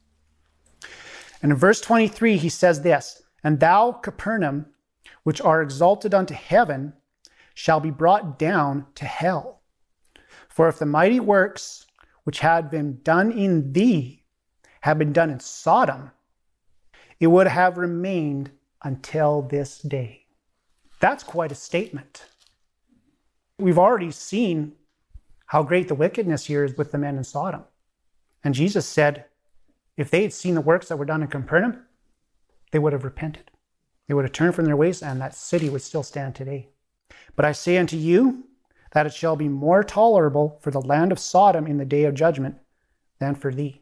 And in verse twenty-three, he says this, "And thou, Capernaum, which are exalted unto heaven, shall be brought down to hell. For if the mighty works which had been done in thee had been done in Sodom, it would have remained until this day." That's quite a statement. We've already seen how great the wickedness here is with the men in Sodom. And Jesus said, if they had seen the works that were done in Capernaum, they would have repented. They would have turned from their ways, and that city would still stand today. "But I say unto you, that it shall be more tolerable for the land of Sodom in the day of judgment than for thee."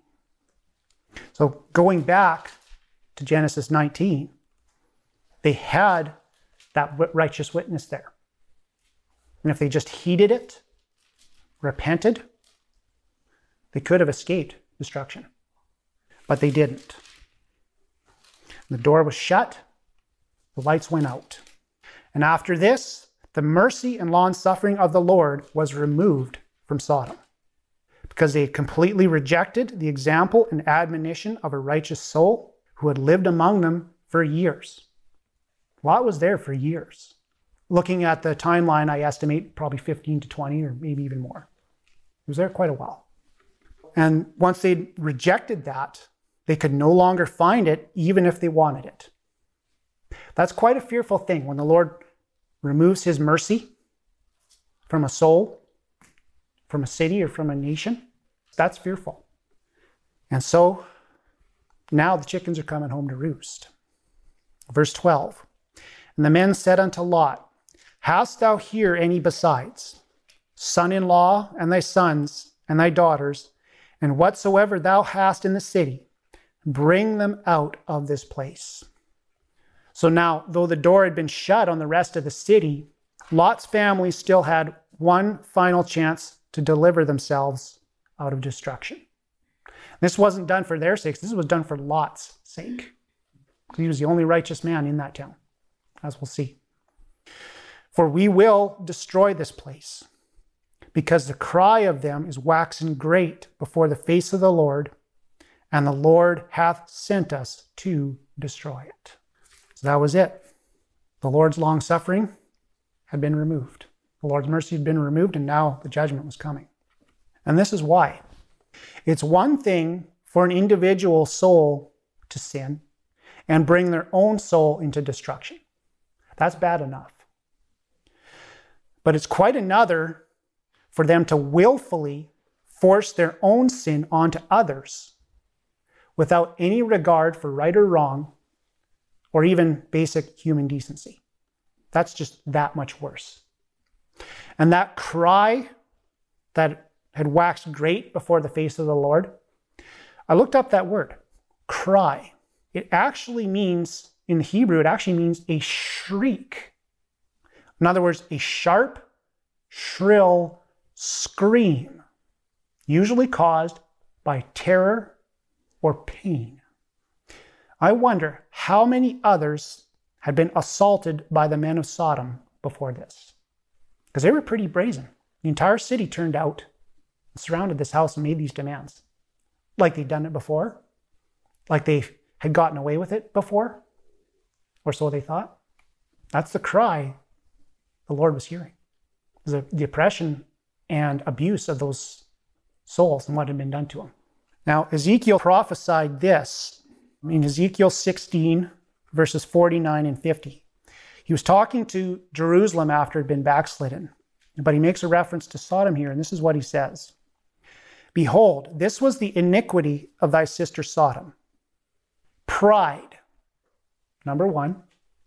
So going back to Genesis nineteen, they had that righteous witness there. And if they just heeded it, repented, they could have escaped destruction. But they didn't. The door was shut, the lights went out. And after this, the mercy and long-suffering of the Lord was removed from Sodom, because they had completely rejected the example and admonition of a righteous soul who had lived among them for years. Lot was there for years. Looking at the timeline, I estimate probably fifteen to twenty, or maybe even more. He was there quite a while. And once they rejected that, they could no longer find it, even if they wanted it. That's quite a fearful thing when the Lord removes his mercy from a soul, from a city, or from a nation. That's fearful. And so now the chickens are coming home to roost. Verse twelve, "And the men said unto Lot, Hast thou here any besides, son-in-law, and thy sons, and thy daughters, and whatsoever thou hast in the city, bring them out of this place." So now, though the door had been shut on the rest of the city, Lot's family still had one final chance to deliver themselves out of destruction. This wasn't done for their sakes. This was done for Lot's sake. He was the only righteous man in that town, as we'll see. "For we will destroy this place, because the cry of them is waxen great before the face of the Lord, and the Lord hath sent us to destroy it." So that was it. The Lord's long suffering had been removed. The Lord's mercy had been removed, and now the judgment was coming. And this is why. It's one thing for an individual soul to sin and bring their own soul into destruction. That's bad enough. But it's quite another for them to willfully force their own sin onto others without any regard for right or wrong, or even basic human decency. That's just that much worse. And that cry that had waxed great before the face of the Lord, I looked up that word, cry. It actually means, in Hebrew, it actually means a shriek. In other words, a sharp, shrill scream, usually caused by terror or pain. I wonder how many others had been assaulted by the men of Sodom before this, because they were pretty brazen. The entire city turned out, surrounded this house, and made these demands, like they'd done it before, like they had gotten away with it before, or so they thought. That's the cry the Lord was hearing. The, the oppression and abuse of those souls and what had been done to them. Now, Ezekiel prophesied this in Ezekiel sixteen, verses forty-nine and fifty. He was talking to Jerusalem after it had been backslidden, but he makes a reference to Sodom here, and this is what he says. Behold, this was the iniquity of thy sister Sodom. Pride. Number one.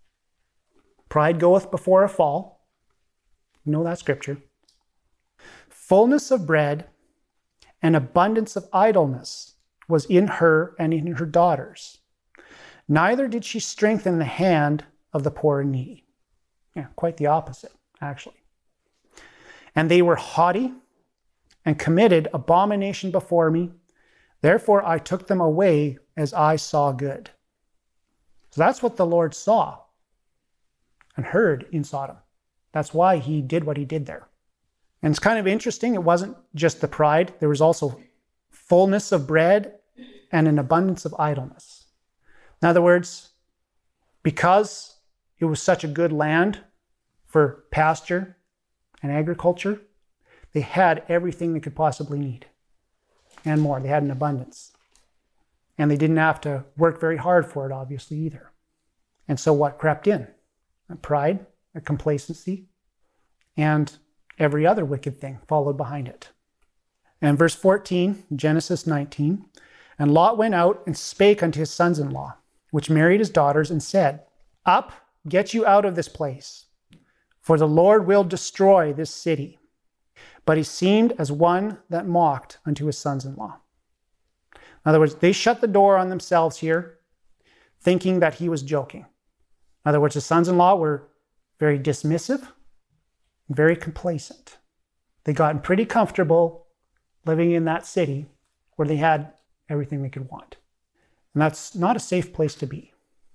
Pride goeth before a fall. You know that scripture. Fullness of bread and abundance of idleness was in her and in her daughters. Neither did she strengthen the hand of the poor and needy. Yeah, quite the opposite, actually. And they were haughty and committed abomination before me. Therefore I took them away as I saw good. So that's what the Lord saw and heard in Sodom. That's why he did what he did there. And it's kind of interesting. It wasn't just the pride. There was also fullness of bread and an abundance of idleness. In other words, because it was such a good land for pasture and agriculture, they had everything they could possibly need and more. They had an abundance. And they didn't have to work very hard for it, obviously, either. And so what crept in? A pride, a complacency, and every other wicked thing followed behind it. And verse fourteen, Genesis nineteen, and Lot went out and spake unto his sons-in-law, which married his daughters, and said, Up, get you out of this place, for the Lord will destroy this city. But he seemed as one that mocked unto his sons-in-law. In other words, they shut the door on themselves here, thinking that he was joking. In other words, his sons-in-law were very dismissive, very complacent. They got pretty comfortable living in that city where they had everything they could want. And that's not a safe place to be.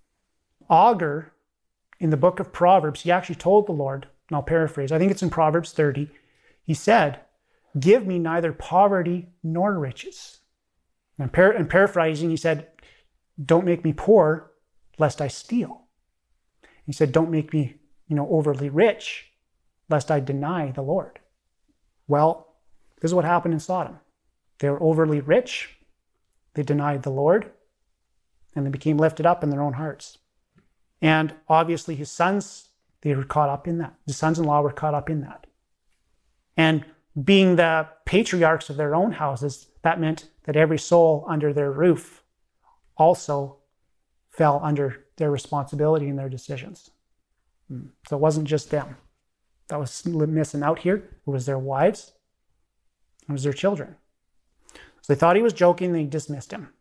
Agur, in the book of Proverbs, he actually told the Lord, and I'll paraphrase, I think it's in Proverbs thirty, he said, give me neither poverty nor riches. And, par- and paraphrasing, he said, don't make me poor, lest I steal. He said, don't make me, you know, overly rich, lest I deny the Lord. Well, this is what happened in Sodom. They were overly rich, they denied the Lord, and they became lifted up in their own hearts. And obviously his sons, they were caught up in that. His sons-in-law were caught up in that. And being the patriarchs of their own houses, that meant that every soul under their roof also fell under their responsibility and their decisions. So it wasn't just them that was missing out here. It was their wives. It was their children. So they thought he was joking, they dismissed him.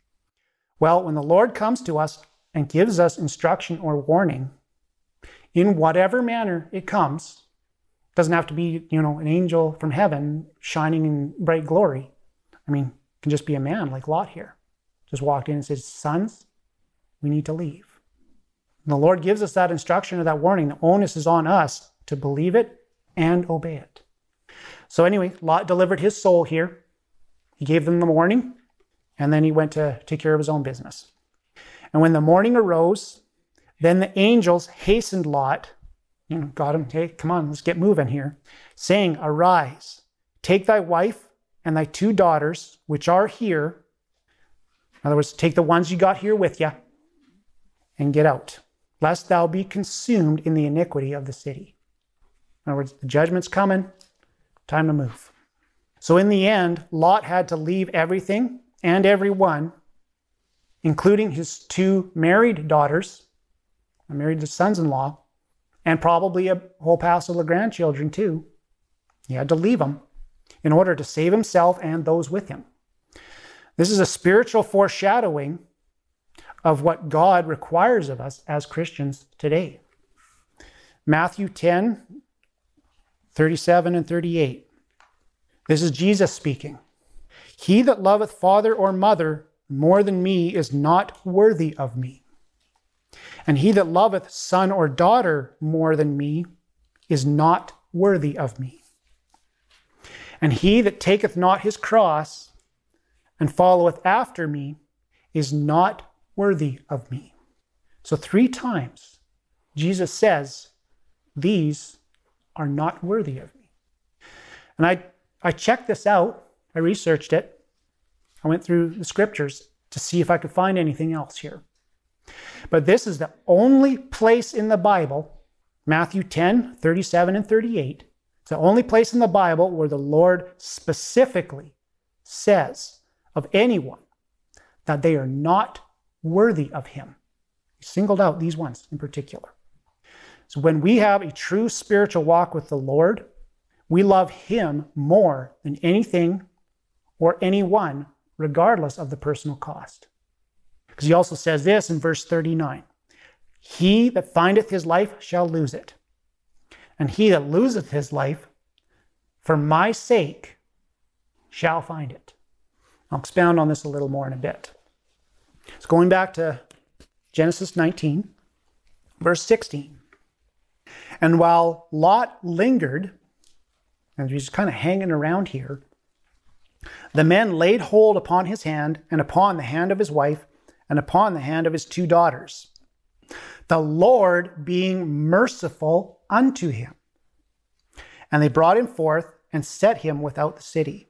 Well, when the Lord comes to us and gives us instruction or warning, in whatever manner it comes, doesn't have to be, you know, an angel from heaven shining in bright glory. I mean, it can just be a man like Lot here. Just walked in and said, sons, we need to leave. And the Lord gives us that instruction or that warning. The onus is on us to believe it and obey it. So anyway, Lot delivered his soul here. He gave them the warning, and then he went to take care of his own business. And when the morning arose, then the angels hastened Lot, you know, got him, hey, come on, let's get moving here, saying, arise, take thy wife and thy two daughters, which are here. In other words, take the ones you got here with you and get out, lest thou be consumed in the iniquity of the city. In other words, the judgment's coming, time to move. So in the end, Lot had to leave everything and everyone, including his two married daughters, married the sons-in-law, and probably a whole passel of grandchildren too. He had to leave them in order to save himself and those with him. This is a spiritual foreshadowing of what God requires of us as Christians today. Matthew ten, thirty-seven and thirty-eight. This is Jesus speaking. He that loveth father or mother more than me is not worthy of me. And he that loveth son or daughter more than me is not worthy of me. And he that taketh not his cross and followeth after me is not worthy of me. So three times Jesus says, these are not worthy of me. And I, I checked this out. I researched it. I went through the scriptures to see if I could find anything else here. But this is the only place in the Bible, Matthew ten, thirty-seven and thirty-eight, it's the only place in the Bible where the Lord specifically says of anyone that they are not worthy of him. He singled out these ones in particular. So when we have a true spiritual walk with the Lord, we love him more than anything or anyone, regardless of the personal cost. Because he also says this in verse thirty-nine, he that findeth his life shall lose it, and he that loseth his life for my sake shall find it. I'll expound on this a little more in a bit. So going back to Genesis nineteen, verse sixteen. And while Lot lingered, and he's kind of hanging around here, the men laid hold upon his hand and upon the hand of his wife and upon the hand of his two daughters, the Lord being merciful unto him. And they brought him forth and set him without the city.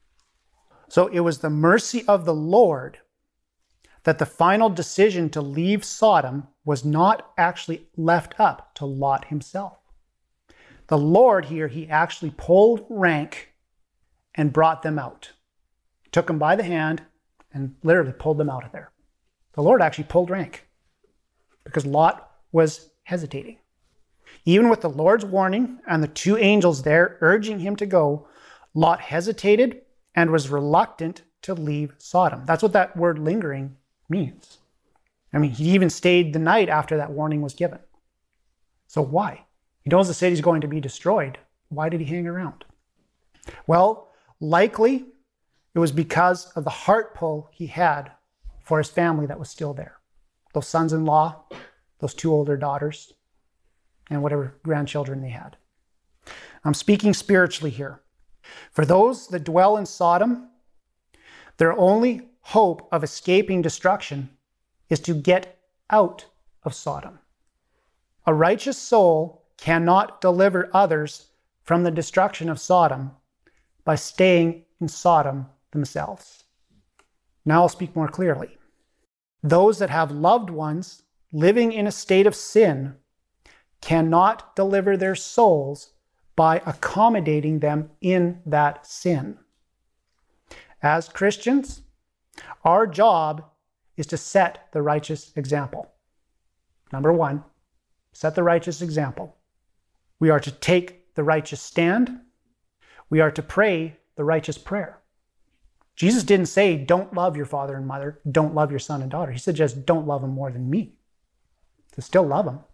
So it was the mercy of the Lord that the final decision to leave Sodom was not actually left up to Lot himself. The Lord here, he actually pulled rank and brought them out. Took them by the hand and literally pulled them out of there. The Lord actually pulled rank because Lot was hesitating. Even with the Lord's warning and the two angels there urging him to go, Lot hesitated and was reluctant to leave Sodom. That's what that word lingering means. I mean, he even stayed the night after that warning was given. So why? He knows the city's going to be destroyed. Why did he hang around? Well, likely it was because of the heart pull he had for his family that was still there. Those sons-in-law, those two older daughters, and whatever grandchildren they had. I'm speaking spiritually here. For those that dwell in Sodom, their only hope of escaping destruction is to get out of Sodom. A righteous soul cannot deliver others from the destruction of Sodom by staying in Sodom themselves. Now I'll speak more clearly. Those that have loved ones living in a state of sin cannot deliver their souls by accommodating them in that sin. As Christians, our job is to set the righteous example. Number one, set the righteous example. We are to take the righteous stand. We are to pray the righteous prayer. Jesus didn't say, don't love your father and mother, don't love your son and daughter. He said just don't love them more than me. To still love them.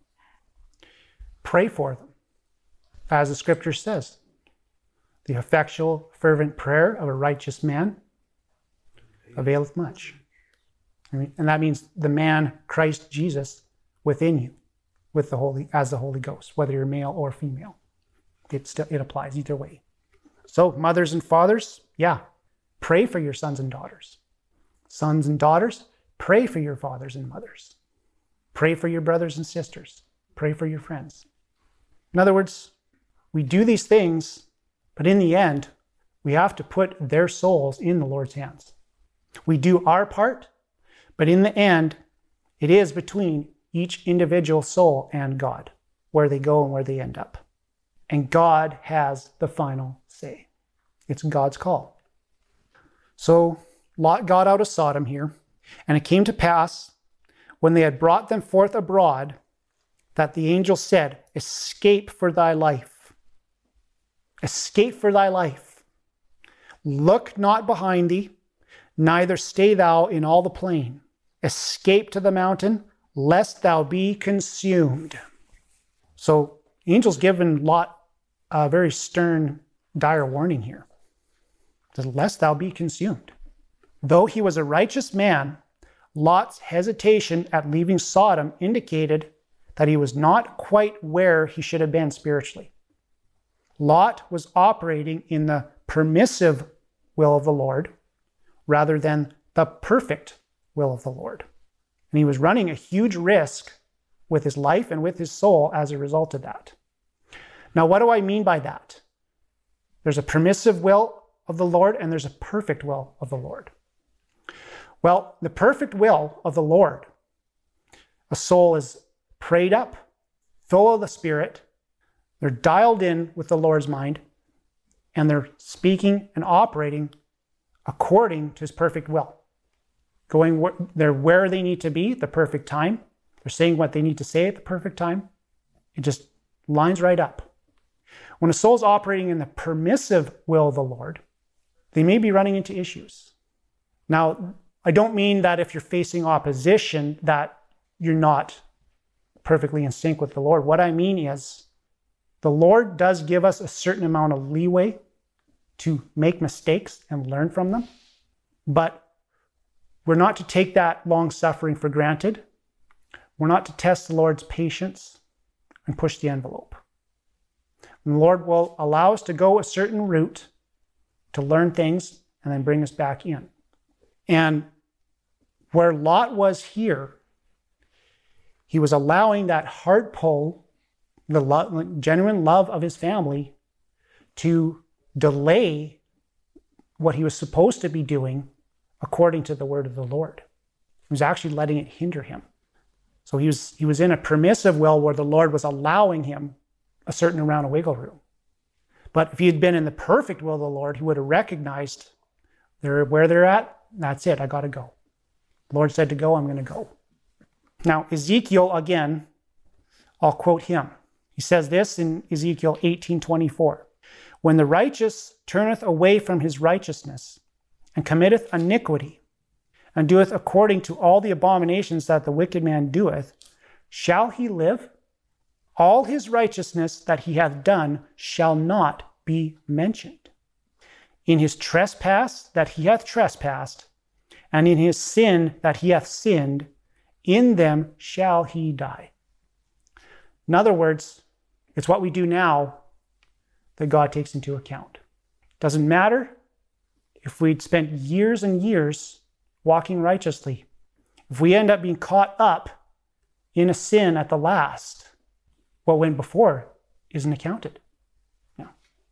Pray for them. As the scripture says, the effectual, fervent prayer of a righteous man availeth much. I mean, and that means the man, Christ Jesus, within you, with the Holy, as the Holy Ghost, whether you're male or female. It still, it applies either way. So, mothers and fathers, yeah, pray for your sons and daughters. Sons and daughters, pray for your fathers and mothers. Pray for your brothers and sisters. Pray for your friends. In other words, we do these things, but in the end, we have to put their souls in the Lord's hands. We do our part, but in the end, it is between each individual soul and God, where they go and where they end up. And God has the final say. It's God's call. So Lot got out of Sodom here, and it came to pass, when they had brought them forth abroad, that the angel said, escape for thy life. Escape for thy life. Look not behind thee, neither stay thou in all the plain. Escape to the mountain, lest thou be consumed. So, angel's given Lot a very stern, dire warning here. It says, lest thou be consumed. Though he was a righteous man, Lot's hesitation at leaving Sodom indicated that he was not quite where he should have been spiritually. Lot was operating in the permissive will of the Lord rather than the perfect will of the Lord. And he was running a huge risk with his life and with his soul as a result of that. Now, what do I mean by that? There's a permissive will of the Lord and there's a perfect will of the Lord. Well, the perfect will of the Lord, a soul is prayed up, full of the Spirit, they're dialed in with the Lord's mind, and they're speaking and operating according to his perfect will. Going where, they're where they need to be at the perfect time. They're saying what they need to say at the perfect time. It just lines right up. When a soul's operating in the permissive will of the Lord, they may be running into issues. Now, I don't mean that if you're facing opposition that you're not perfectly in sync with the Lord. What I mean is the Lord does give us a certain amount of leeway to make mistakes and learn from them, but we're not to take that long suffering for granted. We're not to test the Lord's patience and push the envelope. And the Lord will allow us to go a certain route to learn things and then bring us back in. And where Lot was here, he was allowing that heart pull, the lo- genuine love of his family, to delay what he was supposed to be doing according to the word of the Lord. He was actually letting it hinder him. So he was, he was in a permissive will where the Lord was allowing him a certain amount of wiggle room. But if he had been in the perfect will of the Lord, he would have recognized they're where they're at. That's it. I got to go. The Lord said to go. I'm going to go. Now, Ezekiel, again, I'll quote him. He says this in Ezekiel eighteen twenty-four. When the righteous turneth away from his righteousness and committeth iniquity and doeth according to all the abominations that the wicked man doeth, shall he live? All his righteousness that he hath done shall not be mentioned. In his trespass that he hath trespassed, and in his sin that he hath sinned, in them shall he die. In other words, it's what we do now that God takes into account. Doesn't matter if we'd spent years and years walking righteously. If we end up being caught up in a sin at the last, what went before isn't accounted. No.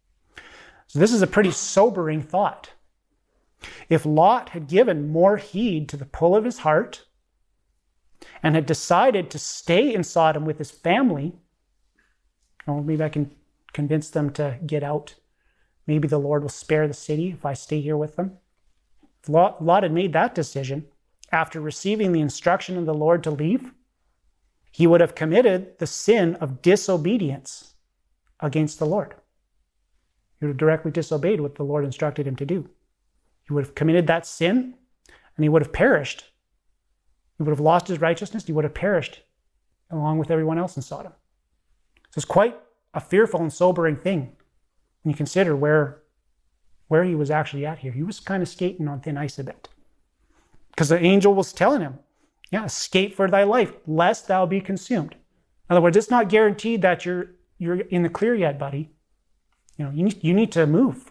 So this is a pretty sobering thought. If Lot had given more heed to the pull of his heart and had decided to stay in Sodom with his family, well, maybe I can convince them to get out. Maybe the Lord will spare the city if I stay here with them. If Lot, Lot had made that decision after receiving the instruction of the Lord to leave, he would have committed the sin of disobedience against the Lord. He would have directly disobeyed what the Lord instructed him to do. He would have committed that sin, and he would have perished. He would have lost his righteousness. He would have perished along with everyone else in Sodom. So it's quite a fearful and sobering thing when you consider where, where he was actually at here. He was kind of skating on thin ice a bit. Because the angel was telling him, yeah, escape for thy life, lest thou be consumed. In other words, it's not guaranteed that you're you're in the clear yet, buddy. You know, you need, you need to move.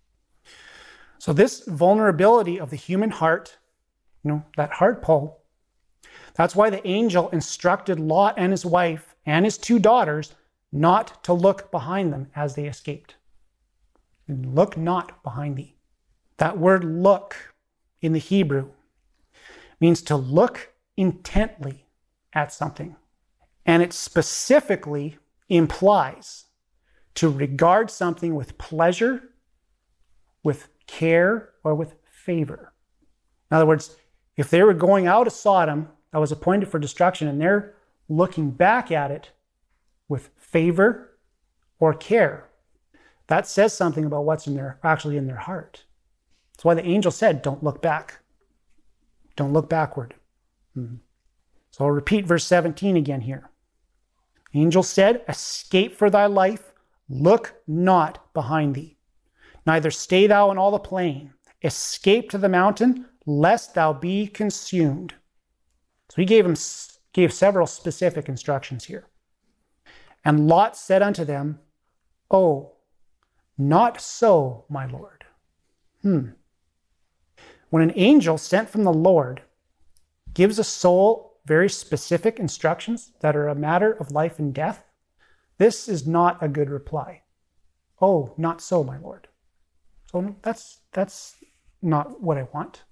So this vulnerability of the human heart, you know, that heart pull, that's why the angel instructed Lot and his wife and his two daughters not to look behind them as they escaped. And look not behind thee. That word look in the Hebrew means to look intently at something. And it specifically implies to regard something with pleasure, with care, or with favor. In other words, if they were going out of Sodom that was appointed for destruction and they're looking back at it with favor or care, that says something about what's in their actually in their heart. That's why the angel said, don't look back. Don't look backward. Mm-hmm. So I'll repeat verse seventeen again here. The angel said, escape for thy life, look not behind thee. Neither stay thou in all the plain. Escape to the mountain, lest thou be consumed. So he gave him gave several specific instructions here. And Lot said unto them, Oh, not so, my Lord. Hmm. When an angel sent from the Lord gives a soul very specific instructions that are a matter of life and death, this is not a good reply. Oh, not so, my Lord. So that's that's not what I want.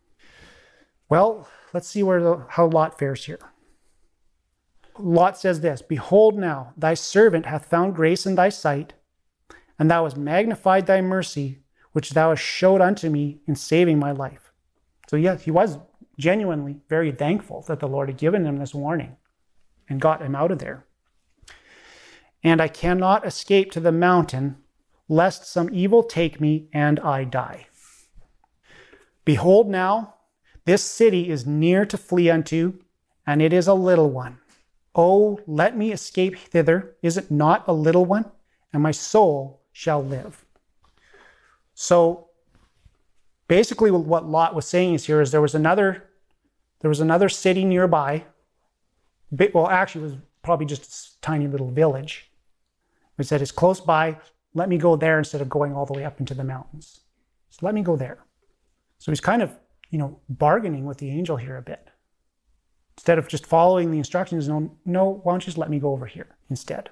Well, let's see where the, how Lot fares here. Lot says this, Behold now, thy servant hath found grace in thy sight, and thou hast magnified thy mercy which thou hast showed unto me in saving my life. So yes, he was genuinely very thankful that the Lord had given him this warning and got him out of there. And I cannot escape to the mountain, lest some evil take me and I die. Behold now, this city is near to flee unto, and it is a little one. Oh, let me escape thither. Is it not a little one? And my soul shall live. So basically what Lot was saying is here is there was another, there was another city nearby. Well, actually it was probably just a tiny little village. He said, it's close by. Let me go there instead of going all the way up into the mountains. So let me go there. So he's kind of, you know, bargaining with the angel here a bit. Instead of just following the instructions, no, no, why don't you just let me go over here instead?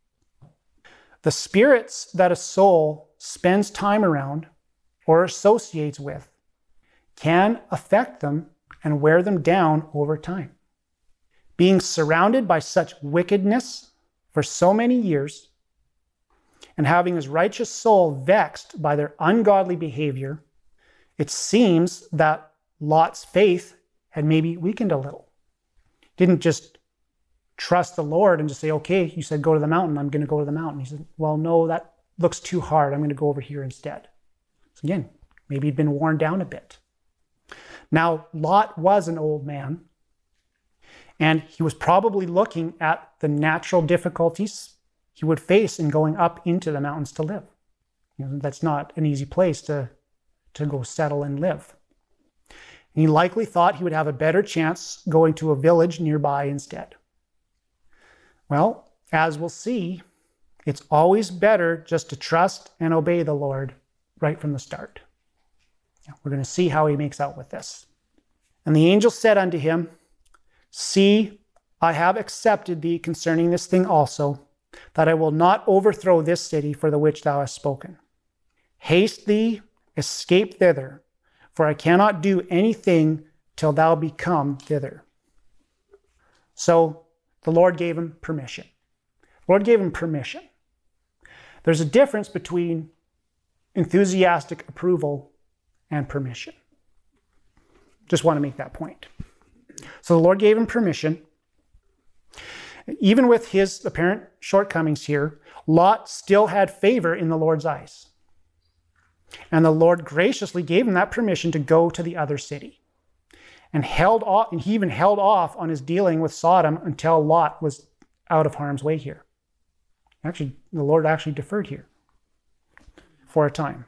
The spirits that a soul spends time around or associates with can affect them and wear them down over time. Being surrounded by such wickedness for so many years and having his righteous soul vexed by their ungodly behavior, it seems that Lot's faith had maybe weakened a little. Didn't just trust the Lord and just say, okay, you said go to the mountain, I'm going to go to the mountain. He said, well, no, that looks too hard. I'm going to go over here instead. So again, maybe he'd been worn down a bit. Now, Lot was an old man, and he was probably looking at the natural difficulties he would face in going up into the mountains to live. You know, that's not an easy place to, to go settle and live. And he likely thought he would have a better chance going to a village nearby instead. Well, as we'll see, it's always better just to trust and obey the Lord right from the start. We're going to see how he makes out with this. And the angel said unto him, see, I have accepted thee concerning this thing also, that I will not overthrow this city for the which thou hast spoken. Haste thee, escape thither, for I cannot do anything till thou be come thither. So the Lord gave him permission. The Lord gave him permission. There's a difference between enthusiastic approval and permission. Just want to make that point. So the Lord gave him permission. Even with his apparent shortcomings here, Lot still had favor in the Lord's eyes. And the Lord graciously gave him that permission to go to the other city. And held off, and he even held off on his dealing with Sodom until Lot was out of harm's way here. Actually, the Lord actually deferred here for a time.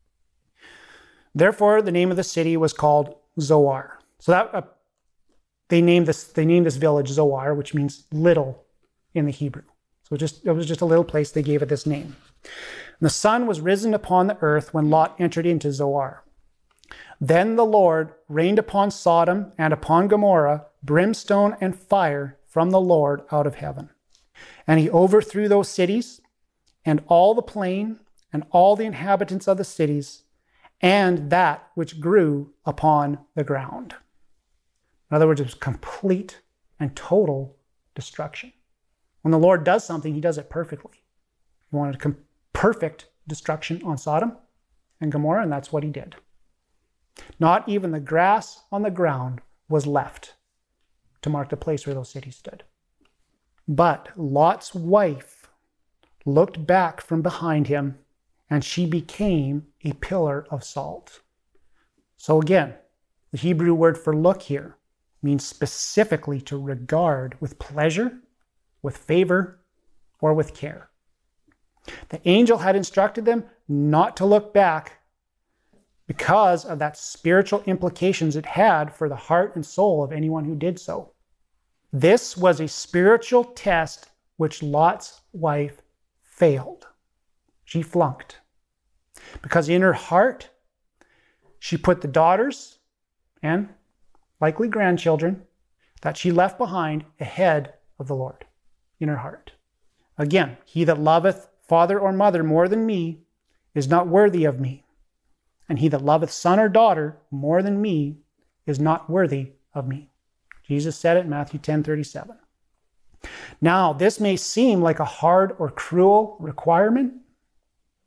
Therefore, the name of the city was called Zoar. So that uh, they named this they named this village Zoar, which means little in the Hebrew. So just it was just a little place. They gave it this name. And the sun was risen upon the earth when Lot entered into Zoar. Then the Lord rained upon Sodom and upon Gomorrah brimstone and fire from the Lord out of heaven. And he overthrew those cities and all the plain and all the inhabitants of the cities and that which grew upon the ground. In other words, it was complete and total destruction. When the Lord does something, he does it perfectly. He wanted com- perfect destruction on Sodom and Gomorrah, and that's what he did. Not even the grass on the ground was left to mark the place where those cities stood. But Lot's wife looked back from behind him, and she became a pillar of salt. So again, the Hebrew word for look here means specifically to regard with pleasure, with favor, or with care. The angel had instructed them not to look back because of that spiritual implications it had for the heart and soul of anyone who did so. This was a spiritual test which Lot's wife failed. She flunked. Because in her heart, she put the daughters and likely grandchildren that she left behind ahead of the Lord in her heart. Again, he that loveth father or mother more than me is not worthy of me. And he that loveth son or daughter more than me is not worthy of me. Jesus said it in Matthew ten thirty-seven. Now, this may seem like a hard or cruel requirement,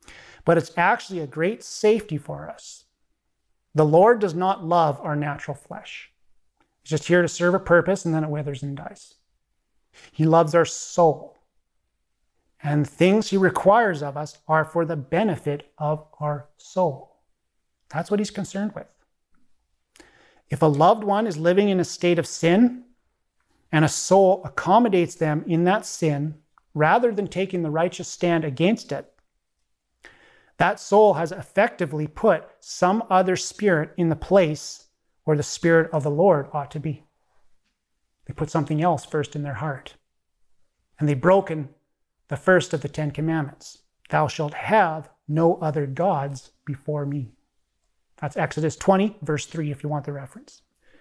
but it's actually a great safety for us. The Lord does not love our natural flesh. He's just here to serve a purpose, and then it withers and dies. He loves our soul. And the things he requires of us are for the benefit of our soul. That's what he's concerned with. If a loved one is living in a state of sin, and a soul accommodates them in that sin, rather than taking the righteous stand against it, that soul has effectively put some other spirit in the place where the Spirit of the Lord ought to be. They put something else first in their heart. And they've broken the first of the Ten Commandments. Thou shalt have no other gods before me. That's Exodus twenty, verse three, if you want the reference.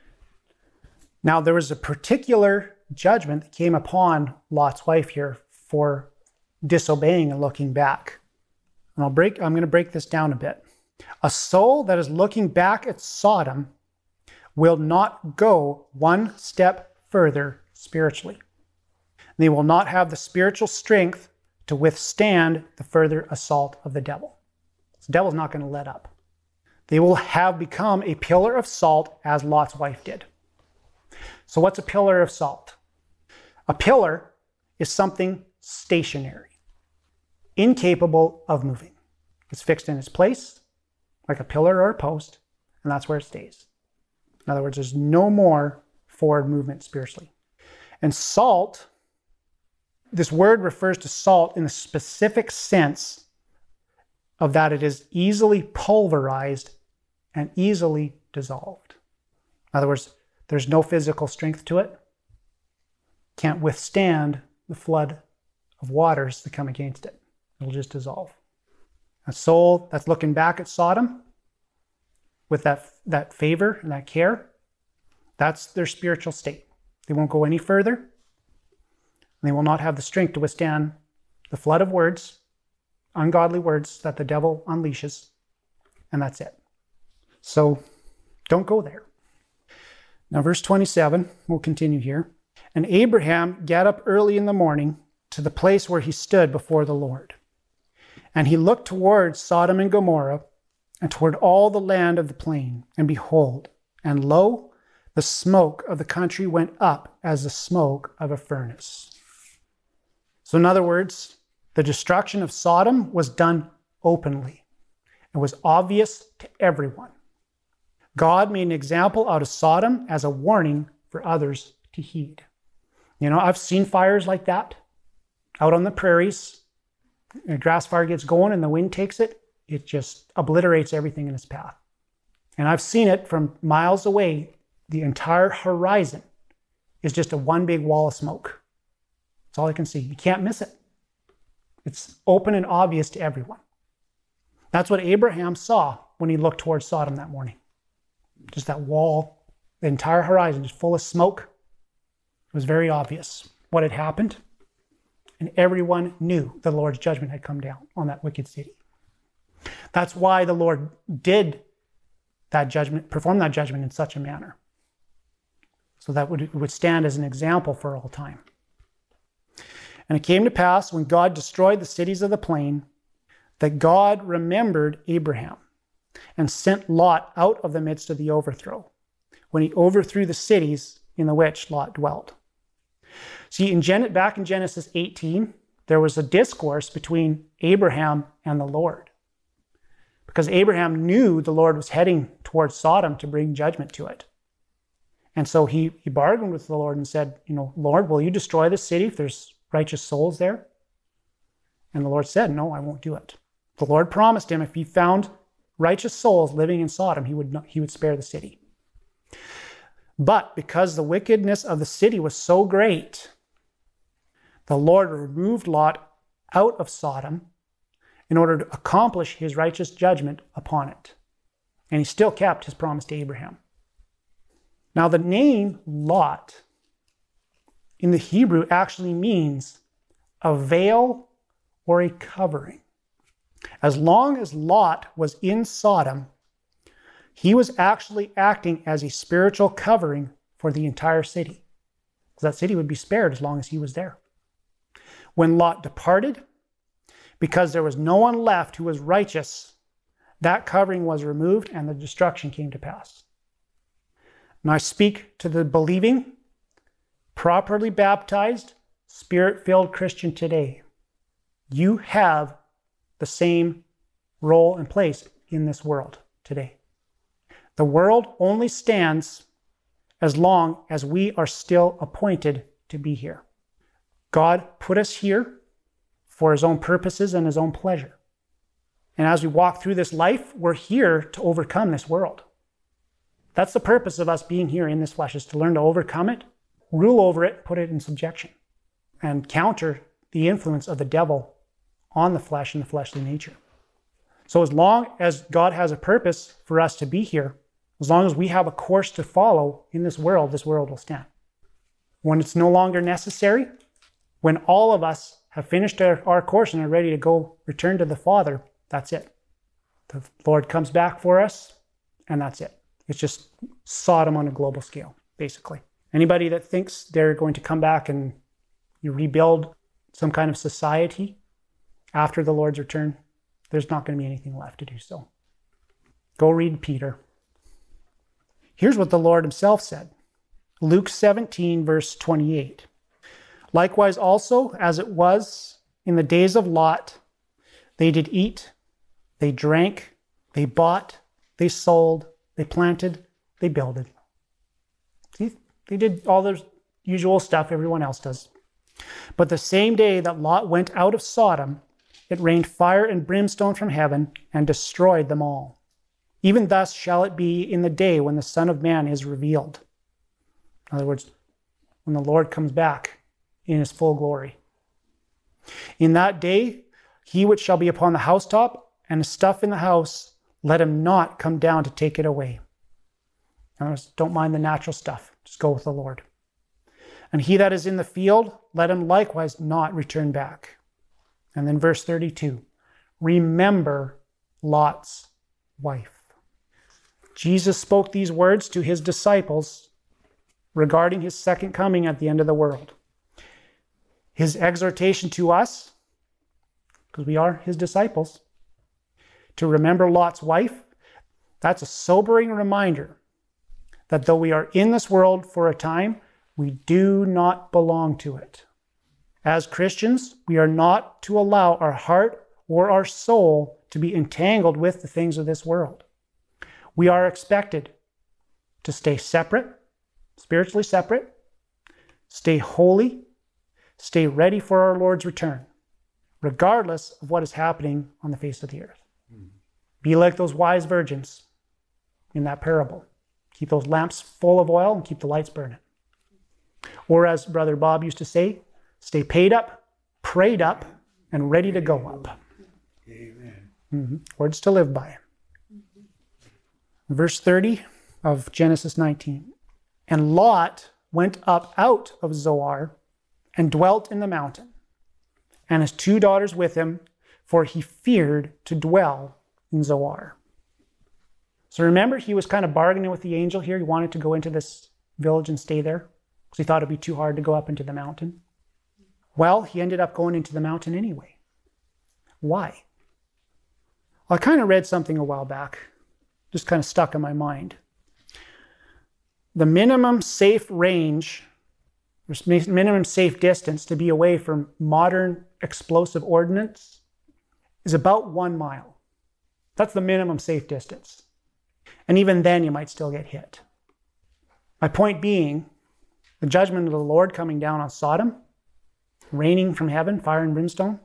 Now, there was a particular judgment that came upon Lot's wife here for disobeying and looking back. And I'll break, I'm going to break this down a bit. A soul that is looking back at Sodom will not go one step further spiritually. They will not have the spiritual strength to withstand the further assault of the devil. The devil's not going to let up. They will have become a pillar of salt as Lot's wife did. So what's a pillar of salt? A pillar is something stationary, incapable of moving. It's fixed in its place, like a pillar or a post, and that's where it stays. In other words, there's no more forward movement spiritually. And salt, this word refers to salt in the specific sense of that it is easily pulverized and easily dissolved. In other words, there's no physical strength to it. Can't withstand the flood of waters that come against it. It'll just dissolve. A soul that's looking back at Sodom with that, that favor and that care, that's their spiritual state. They won't go any further. And they will not have the strength to withstand the flood of words, ungodly words that the devil unleashes. And that's it. So don't go there. Now, verse twenty-seven, we'll continue here. And Abraham got up early in the morning to the place where he stood before the Lord. And he looked towards Sodom and Gomorrah and toward all the land of the plain. And behold, and lo, the smoke of the country went up as the smoke of a furnace. So in other words, the destruction of Sodom was done openly. It was obvious to everyone. God made an example out of Sodom as a warning for others to heed. You know, I've seen fires like that out on the prairies. A grass fire gets going and the wind takes it. It just obliterates everything in its path. And I've seen it from miles away. The entire horizon is just a one big wall of smoke. That's all I can see. You can't miss it. It's open and obvious to everyone. That's what Abraham saw when he looked towards Sodom that morning. Just that wall, the entire horizon just full of smoke. It was very obvious what had happened. And everyone knew the Lord's judgment had come down on that wicked city. That's why the Lord did that judgment, perform that judgment in such a manner. So that would, would stand as an example for all time. And it came to pass when God destroyed the cities of the plain that God remembered Abraham and sent Lot out of the midst of the overthrow when he overthrew the cities in the which Lot dwelt. See, in Gen- back in Genesis eighteen, there was a discourse between Abraham and the Lord. Because Abraham knew the Lord was heading towards Sodom to bring judgment to it. And so he, he bargained with the Lord and said, you know, Lord, will you destroy this city if there's righteous souls there? And the Lord said, no, I won't do it. The Lord promised him if he found righteous souls living in Sodom, he would not, he would spare the city. But because the wickedness of the city was so great, the Lord removed Lot out of Sodom in order to accomplish his righteous judgment upon it. And he still kept his promise to Abraham. Now the name Lot in the Hebrew actually means a veil or a covering. As long as Lot was in Sodom, he was actually acting as a spiritual covering for the entire city. Because that city would be spared as long as he was there. When Lot departed, because there was no one left who was righteous, that covering was removed and the destruction came to pass. And I speak to the believing, properly baptized, Spirit-filled Christian today. You have the same role and place in this world today. The world only stands as long as we are still appointed to be here. God put us here for his own purposes and his own pleasure. And as we walk through this life, we're here to overcome this world. That's the purpose of us being here in this flesh, is to learn to overcome it, rule over it, put it in subjection, and counter the influence of the devil on the flesh and the fleshly nature. So as long as God has a purpose for us to be here, as long as we have a course to follow in this world, this world will stand. When it's no longer necessary, when all of us have finished our, our course and are ready to go return to the Father, that's it. The Lord comes back for us, and that's it. It's just Sodom on a global scale, basically. Anybody that thinks they're going to come back and you rebuild some kind of society after the Lord's return, there's not going to be anything left to do so. Go read Peter. Here's what the Lord himself said. Luke seventeen, verse twenty-eight. Likewise also, as it was in the days of Lot, they did eat, they drank, they bought, they sold, they planted, they builded. See, they did all the usual stuff everyone else does. But the same day that Lot went out of Sodom, it rained fire and brimstone from heaven and destroyed them all. Even thus shall it be in the day when the Son of Man is revealed. In other words, when the Lord comes back in his full glory. In that day, he which shall be upon the housetop and the stuff in the house, let him not come down to take it away. In other words, don't mind the natural stuff. Just go with the Lord. And he that is in the field, let him likewise not return back. And then verse thirty-two, remember Lot's wife. Jesus spoke these words to his disciples regarding his second coming at the end of the world. His exhortation to us, because we are his disciples, to remember Lot's wife, that's a sobering reminder that though we are in this world for a time, we do not belong to it. As Christians, we are not to allow our heart or our soul to be entangled with the things of this world. We are expected to stay separate, spiritually separate, stay holy, stay ready for our Lord's return, regardless of what is happening on the face of the earth. Mm. Be like those wise virgins in that parable. Keep those lamps full of oil and keep the lights burning. Or as Brother Bob used to say, stay paid up, prayed up, and ready to go up. Amen. Mm-hmm. Words to live by. Verse thirty of Genesis nineteen. And Lot went up out of Zoar and dwelt in the mountain, and his two daughters with him, for he feared to dwell in Zoar. So remember, he was kind of bargaining with the angel here. He wanted to go into this village and stay there because he thought it'd be too hard to go up into the mountain. Well, he ended up going into the mountain anyway. Why? Well, I kind of read something a while back, just kind of stuck in my mind. The minimum safe range, or minimum safe distance to be away from modern explosive ordnance is about one mile. That's the minimum safe distance. And even then, you might still get hit. My point being, the judgment of the Lord coming down on Sodom, raining from heaven, fire and brimstone.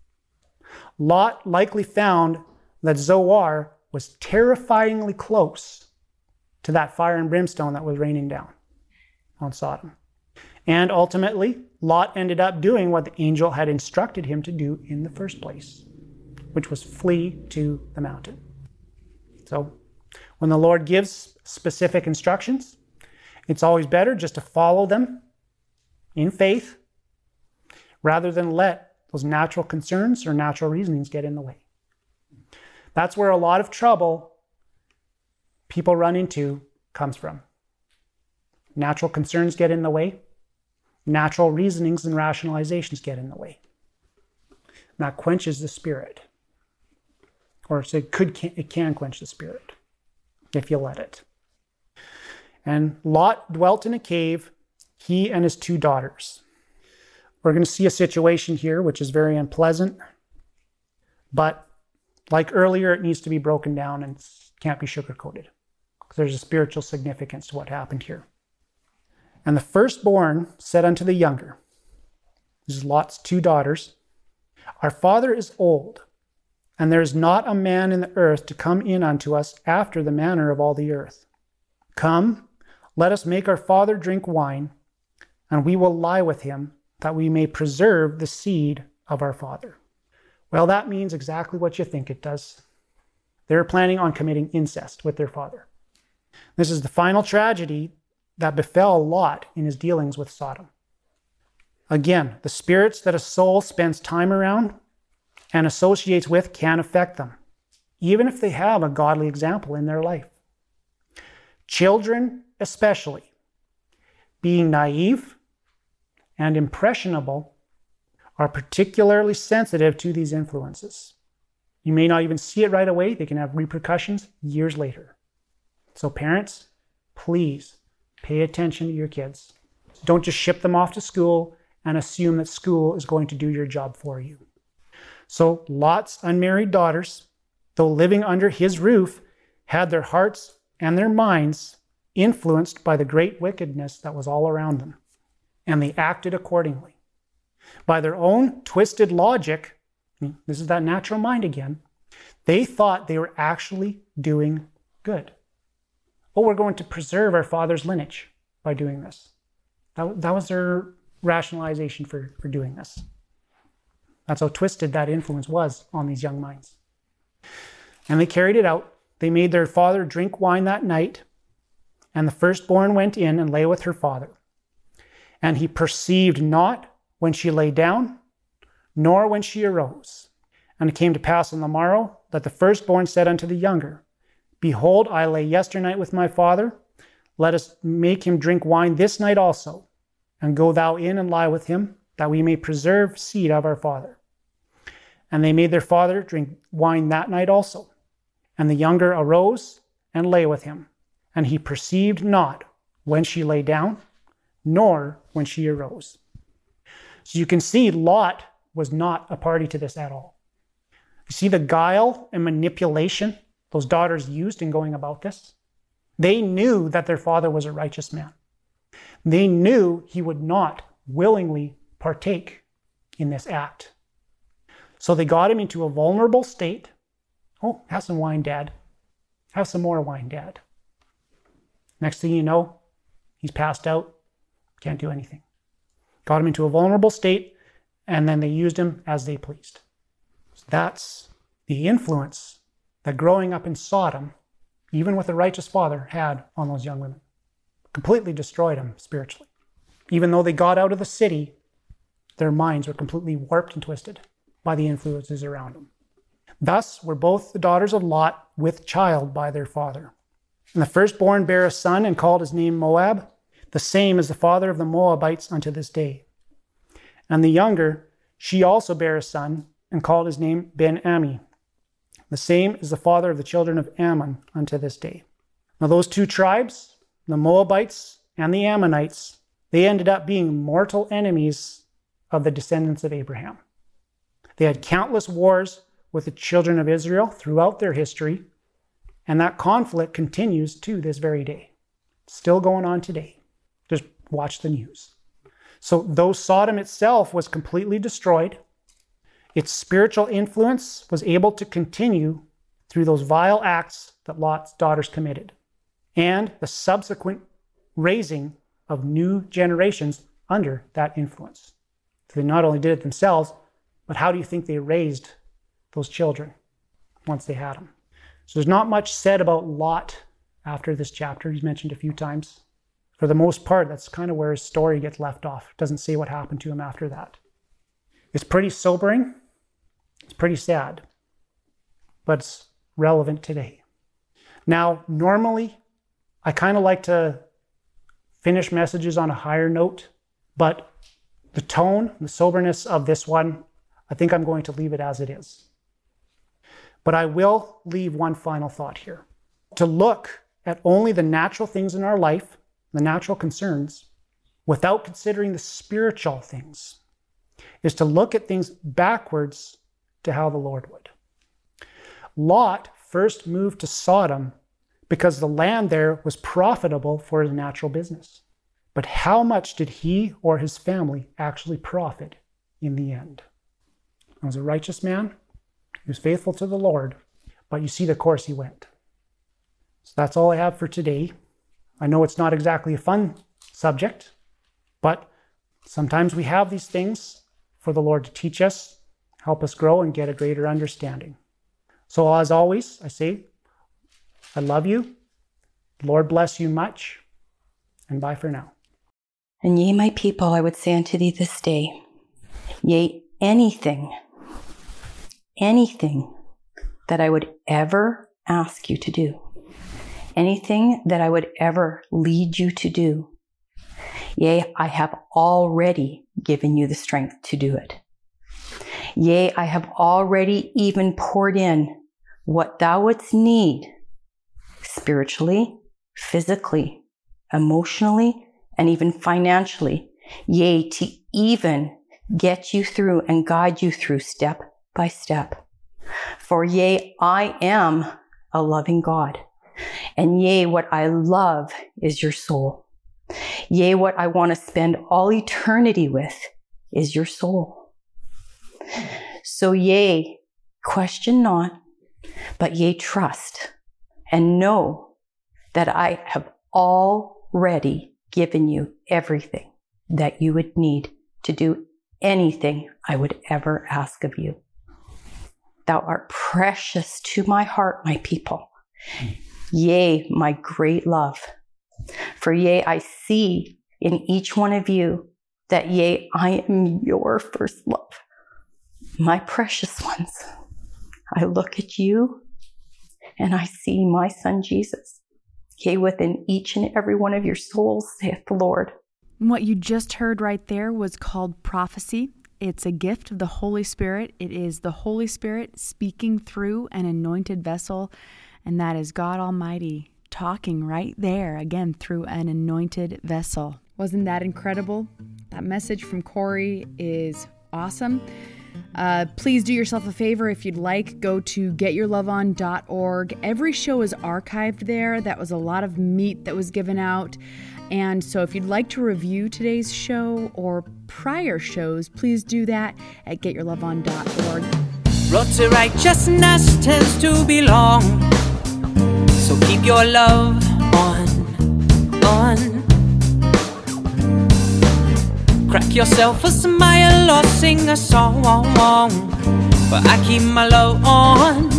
Lot likely found that Zoar was terrifyingly close to that fire and brimstone that was raining down on Sodom. And ultimately, Lot ended up doing what the angel had instructed him to do in the first place, which was flee to the mountain. So, when the Lord gives specific instructions, it's always better just to follow them in faith rather than let those natural concerns or natural reasonings get in the way. That's where a lot of trouble people run into comes from. Natural concerns get in the way. Natural reasonings and rationalizations get in the way. that quenches the spirit. Or so it could it can quench the spirit if you let it. And Lot dwelt in a cave, he and his two daughters. We're going to see a situation here which is very unpleasant, but like earlier, it needs to be broken down and can't be sugarcoated, because there's a spiritual significance to what happened here. And the firstborn said unto the younger, this is Lot's two daughters, our father is old, and there is not a man in the earth to come in unto us after the manner of all the earth. Come, let us make our father drink wine, and we will lie with him, that we may preserve the seed of our father. Well, that means exactly what you think it does. They're planning on committing incest with their father. This is the final tragedy that befell Lot in his dealings with Sodom. Again, the spirits that a soul spends time around and associates with can affect them, even if they have a godly example in their life. Children, especially, being naive and impressionable, are particularly sensitive to these influences. You may not even see it right away. They can have repercussions years later. So parents, please pay attention to your kids. Don't just ship them off to school and assume that school is going to do your job for you. So Lot's unmarried daughters, though living under his roof, had their hearts and their minds influenced by the great wickedness that was all around them, and they acted accordingly. By their own twisted logic, this is that natural mind again, they thought they were actually doing good. Oh, we're going to preserve our father's lineage by doing this. That, that was their rationalization for, for doing this. That's how twisted that influence was on these young minds. And they carried it out. They made their father drink wine that night, and the firstborn went in and lay with her father. And he perceived not when she lay down, nor when she arose. And it came to pass on the morrow that the firstborn said unto the younger, Behold, I lay yesternight with my father. Let us make him drink wine this night also, and go thou in and lie with him, that we may preserve seed of our father. And they made their father drink wine that night also. And the younger arose and lay with him. And he perceived not when she lay down, nor when she arose. So you can see Lot was not a party to this at all. You see the guile and manipulation those daughters used in going about this? They knew that their father was a righteous man. They knew he would not willingly partake in this act. So they got him into a vulnerable state. Oh, have some wine, Dad. Have some more wine, Dad. Next thing you know, he's passed out, can't do anything. Got him into a vulnerable state, and then they used him as they pleased. So that's the influence that growing up in Sodom, even with a righteous father, had on those young women. Completely destroyed them spiritually. Even though they got out of the city, their minds were completely warped and twisted by the influences around them. Thus were both the daughters of Lot with child by their father. And the firstborn bare a son and called his name Moab, the same as the father of the Moabites unto this day. And the younger, she also bare a son and called his name Ben-Ammi, the same as the father of the children of Ammon unto this day. Now those two tribes, the Moabites and the Ammonites, they ended up being mortal enemies of the descendants of Abraham. They had countless wars with the children of Israel throughout their history, and that conflict continues to this very day. It's still going on today. Just watch the news. So though Sodom itself was completely destroyed, its spiritual influence was able to continue through those vile acts that Lot's daughters committed, and the subsequent raising of new generations under that influence. So they not only did it themselves, but how do you think they raised those children once they had them? So there's not much said about Lot after this chapter. He's mentioned a few times. For the most part, that's kind of where his story gets left off. It doesn't say what happened to him after that. It's pretty sobering. It's pretty sad. But it's relevant today. Now, normally, I kind of like to finish messages on a higher note, but the tone, the soberness of this one, I think I'm going to leave it as it is. But I will leave one final thought here. To look at only the natural things in our life, the natural concerns, without considering the spiritual things, is to look at things backwards to how the Lord would. Lot first moved to Sodom because the land there was profitable for his natural business. But how much did he or his family actually profit in the end? He was a righteous man. He was faithful to the Lord, but you see the course he went. So that's all I have for today. I know it's not exactly a fun subject, but sometimes we have these things for the Lord to teach us, help us grow, and get a greater understanding. So as always, I say, I love you. Lord bless you much, and bye for now. And ye, my people, I would say unto thee this day, yea, anything, anything that I would ever ask you to do, anything that I would ever lead you to do, yea, I have already given you the strength to do it. Yea, I have already even poured in what thou wouldst need spiritually, physically, emotionally, and even financially, yea, to even get you through and guide you through step by step. For yea, I am a loving God. And yea, what I love is your soul. Yea, what I want to spend all eternity with is your soul. So yea, question not, but yea, trust, and know that I have already given you everything that you would need to do anything I would ever ask of you. Thou art precious to my heart, my people. Yea, my great love. For yea, I see in each one of you that yea, I am your first love. My precious ones. I look at you and I see my son Jesus. Yea, within each and every one of your souls, saith the Lord. What you just heard right there was called prophecy. It's a gift of the Holy Spirit. It is the Holy Spirit speaking through an anointed vessel, and that is God Almighty talking right there, again, through an anointed vessel. Wasn't that incredible? That message from Corey is awesome. Uh, please do yourself a favor if you'd like. Go to get your love on dot org. Every show is archived there. That was a lot of meat that was given out. And so if you'd like to review today's show or prior shows, please do that at get your love on dot org. Road to righteousness tends to be long, so keep your love on, on. Crack yourself a smile or sing a song, but I keep my love on.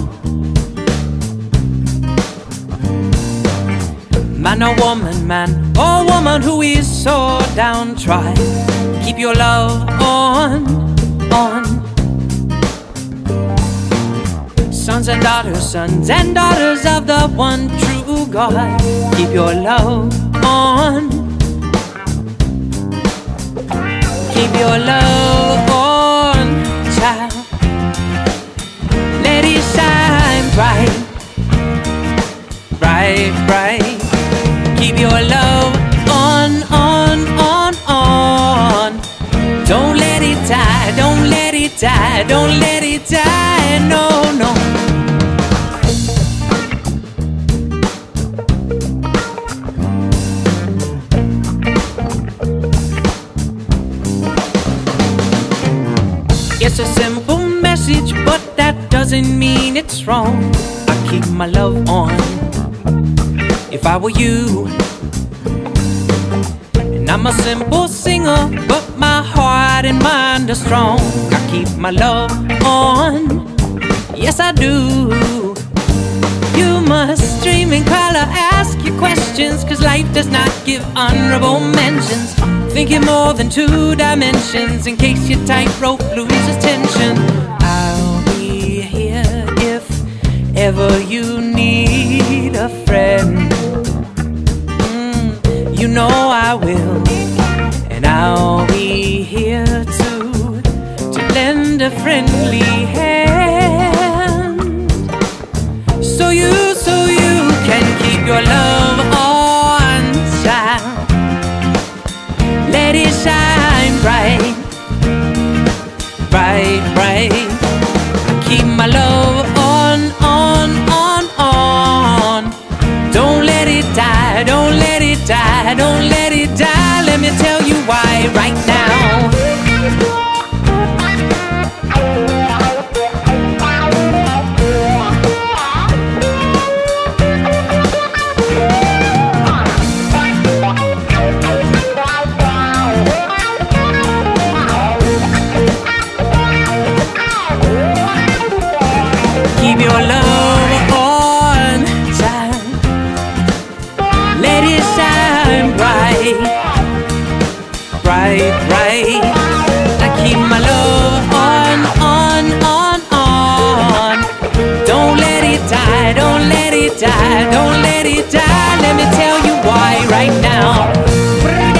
Man or woman, man or woman who is so downtrodden, keep your love on, on. Sons and daughters, sons and daughters of the one true God, keep your love on. Keep your love on, child. Let it shine bright, bright, bright. Keep your love on, on, on, on. Don't let it die, don't let it die, don't let it die, no, no. It's a simple message, but that doesn't mean it's wrong. I keep my love on. If I were you, and I'm a simple singer, but my heart and mind are strong. I keep my love on, yes I do. You must dream in color, ask your questions, cause life does not give honorable mentions. Thinking more than two dimensions, in case your tightrope loses tension. I'll be here if ever you need a friend. Mm, you know I will, and I'll be here too, to lend a friendly hand. So you, so you can keep your love on time. Let it shine bright, bright, bright. Keep my love on, on, on, on. Don't let it die, don't let it die, don't let it die. Let me tell you why right now. Keep your love on time. Let it shine bright, bright, bright. I keep my love on, on, on, on. Don't let it die, don't let it die, don't let it die. Let me tell you why right now.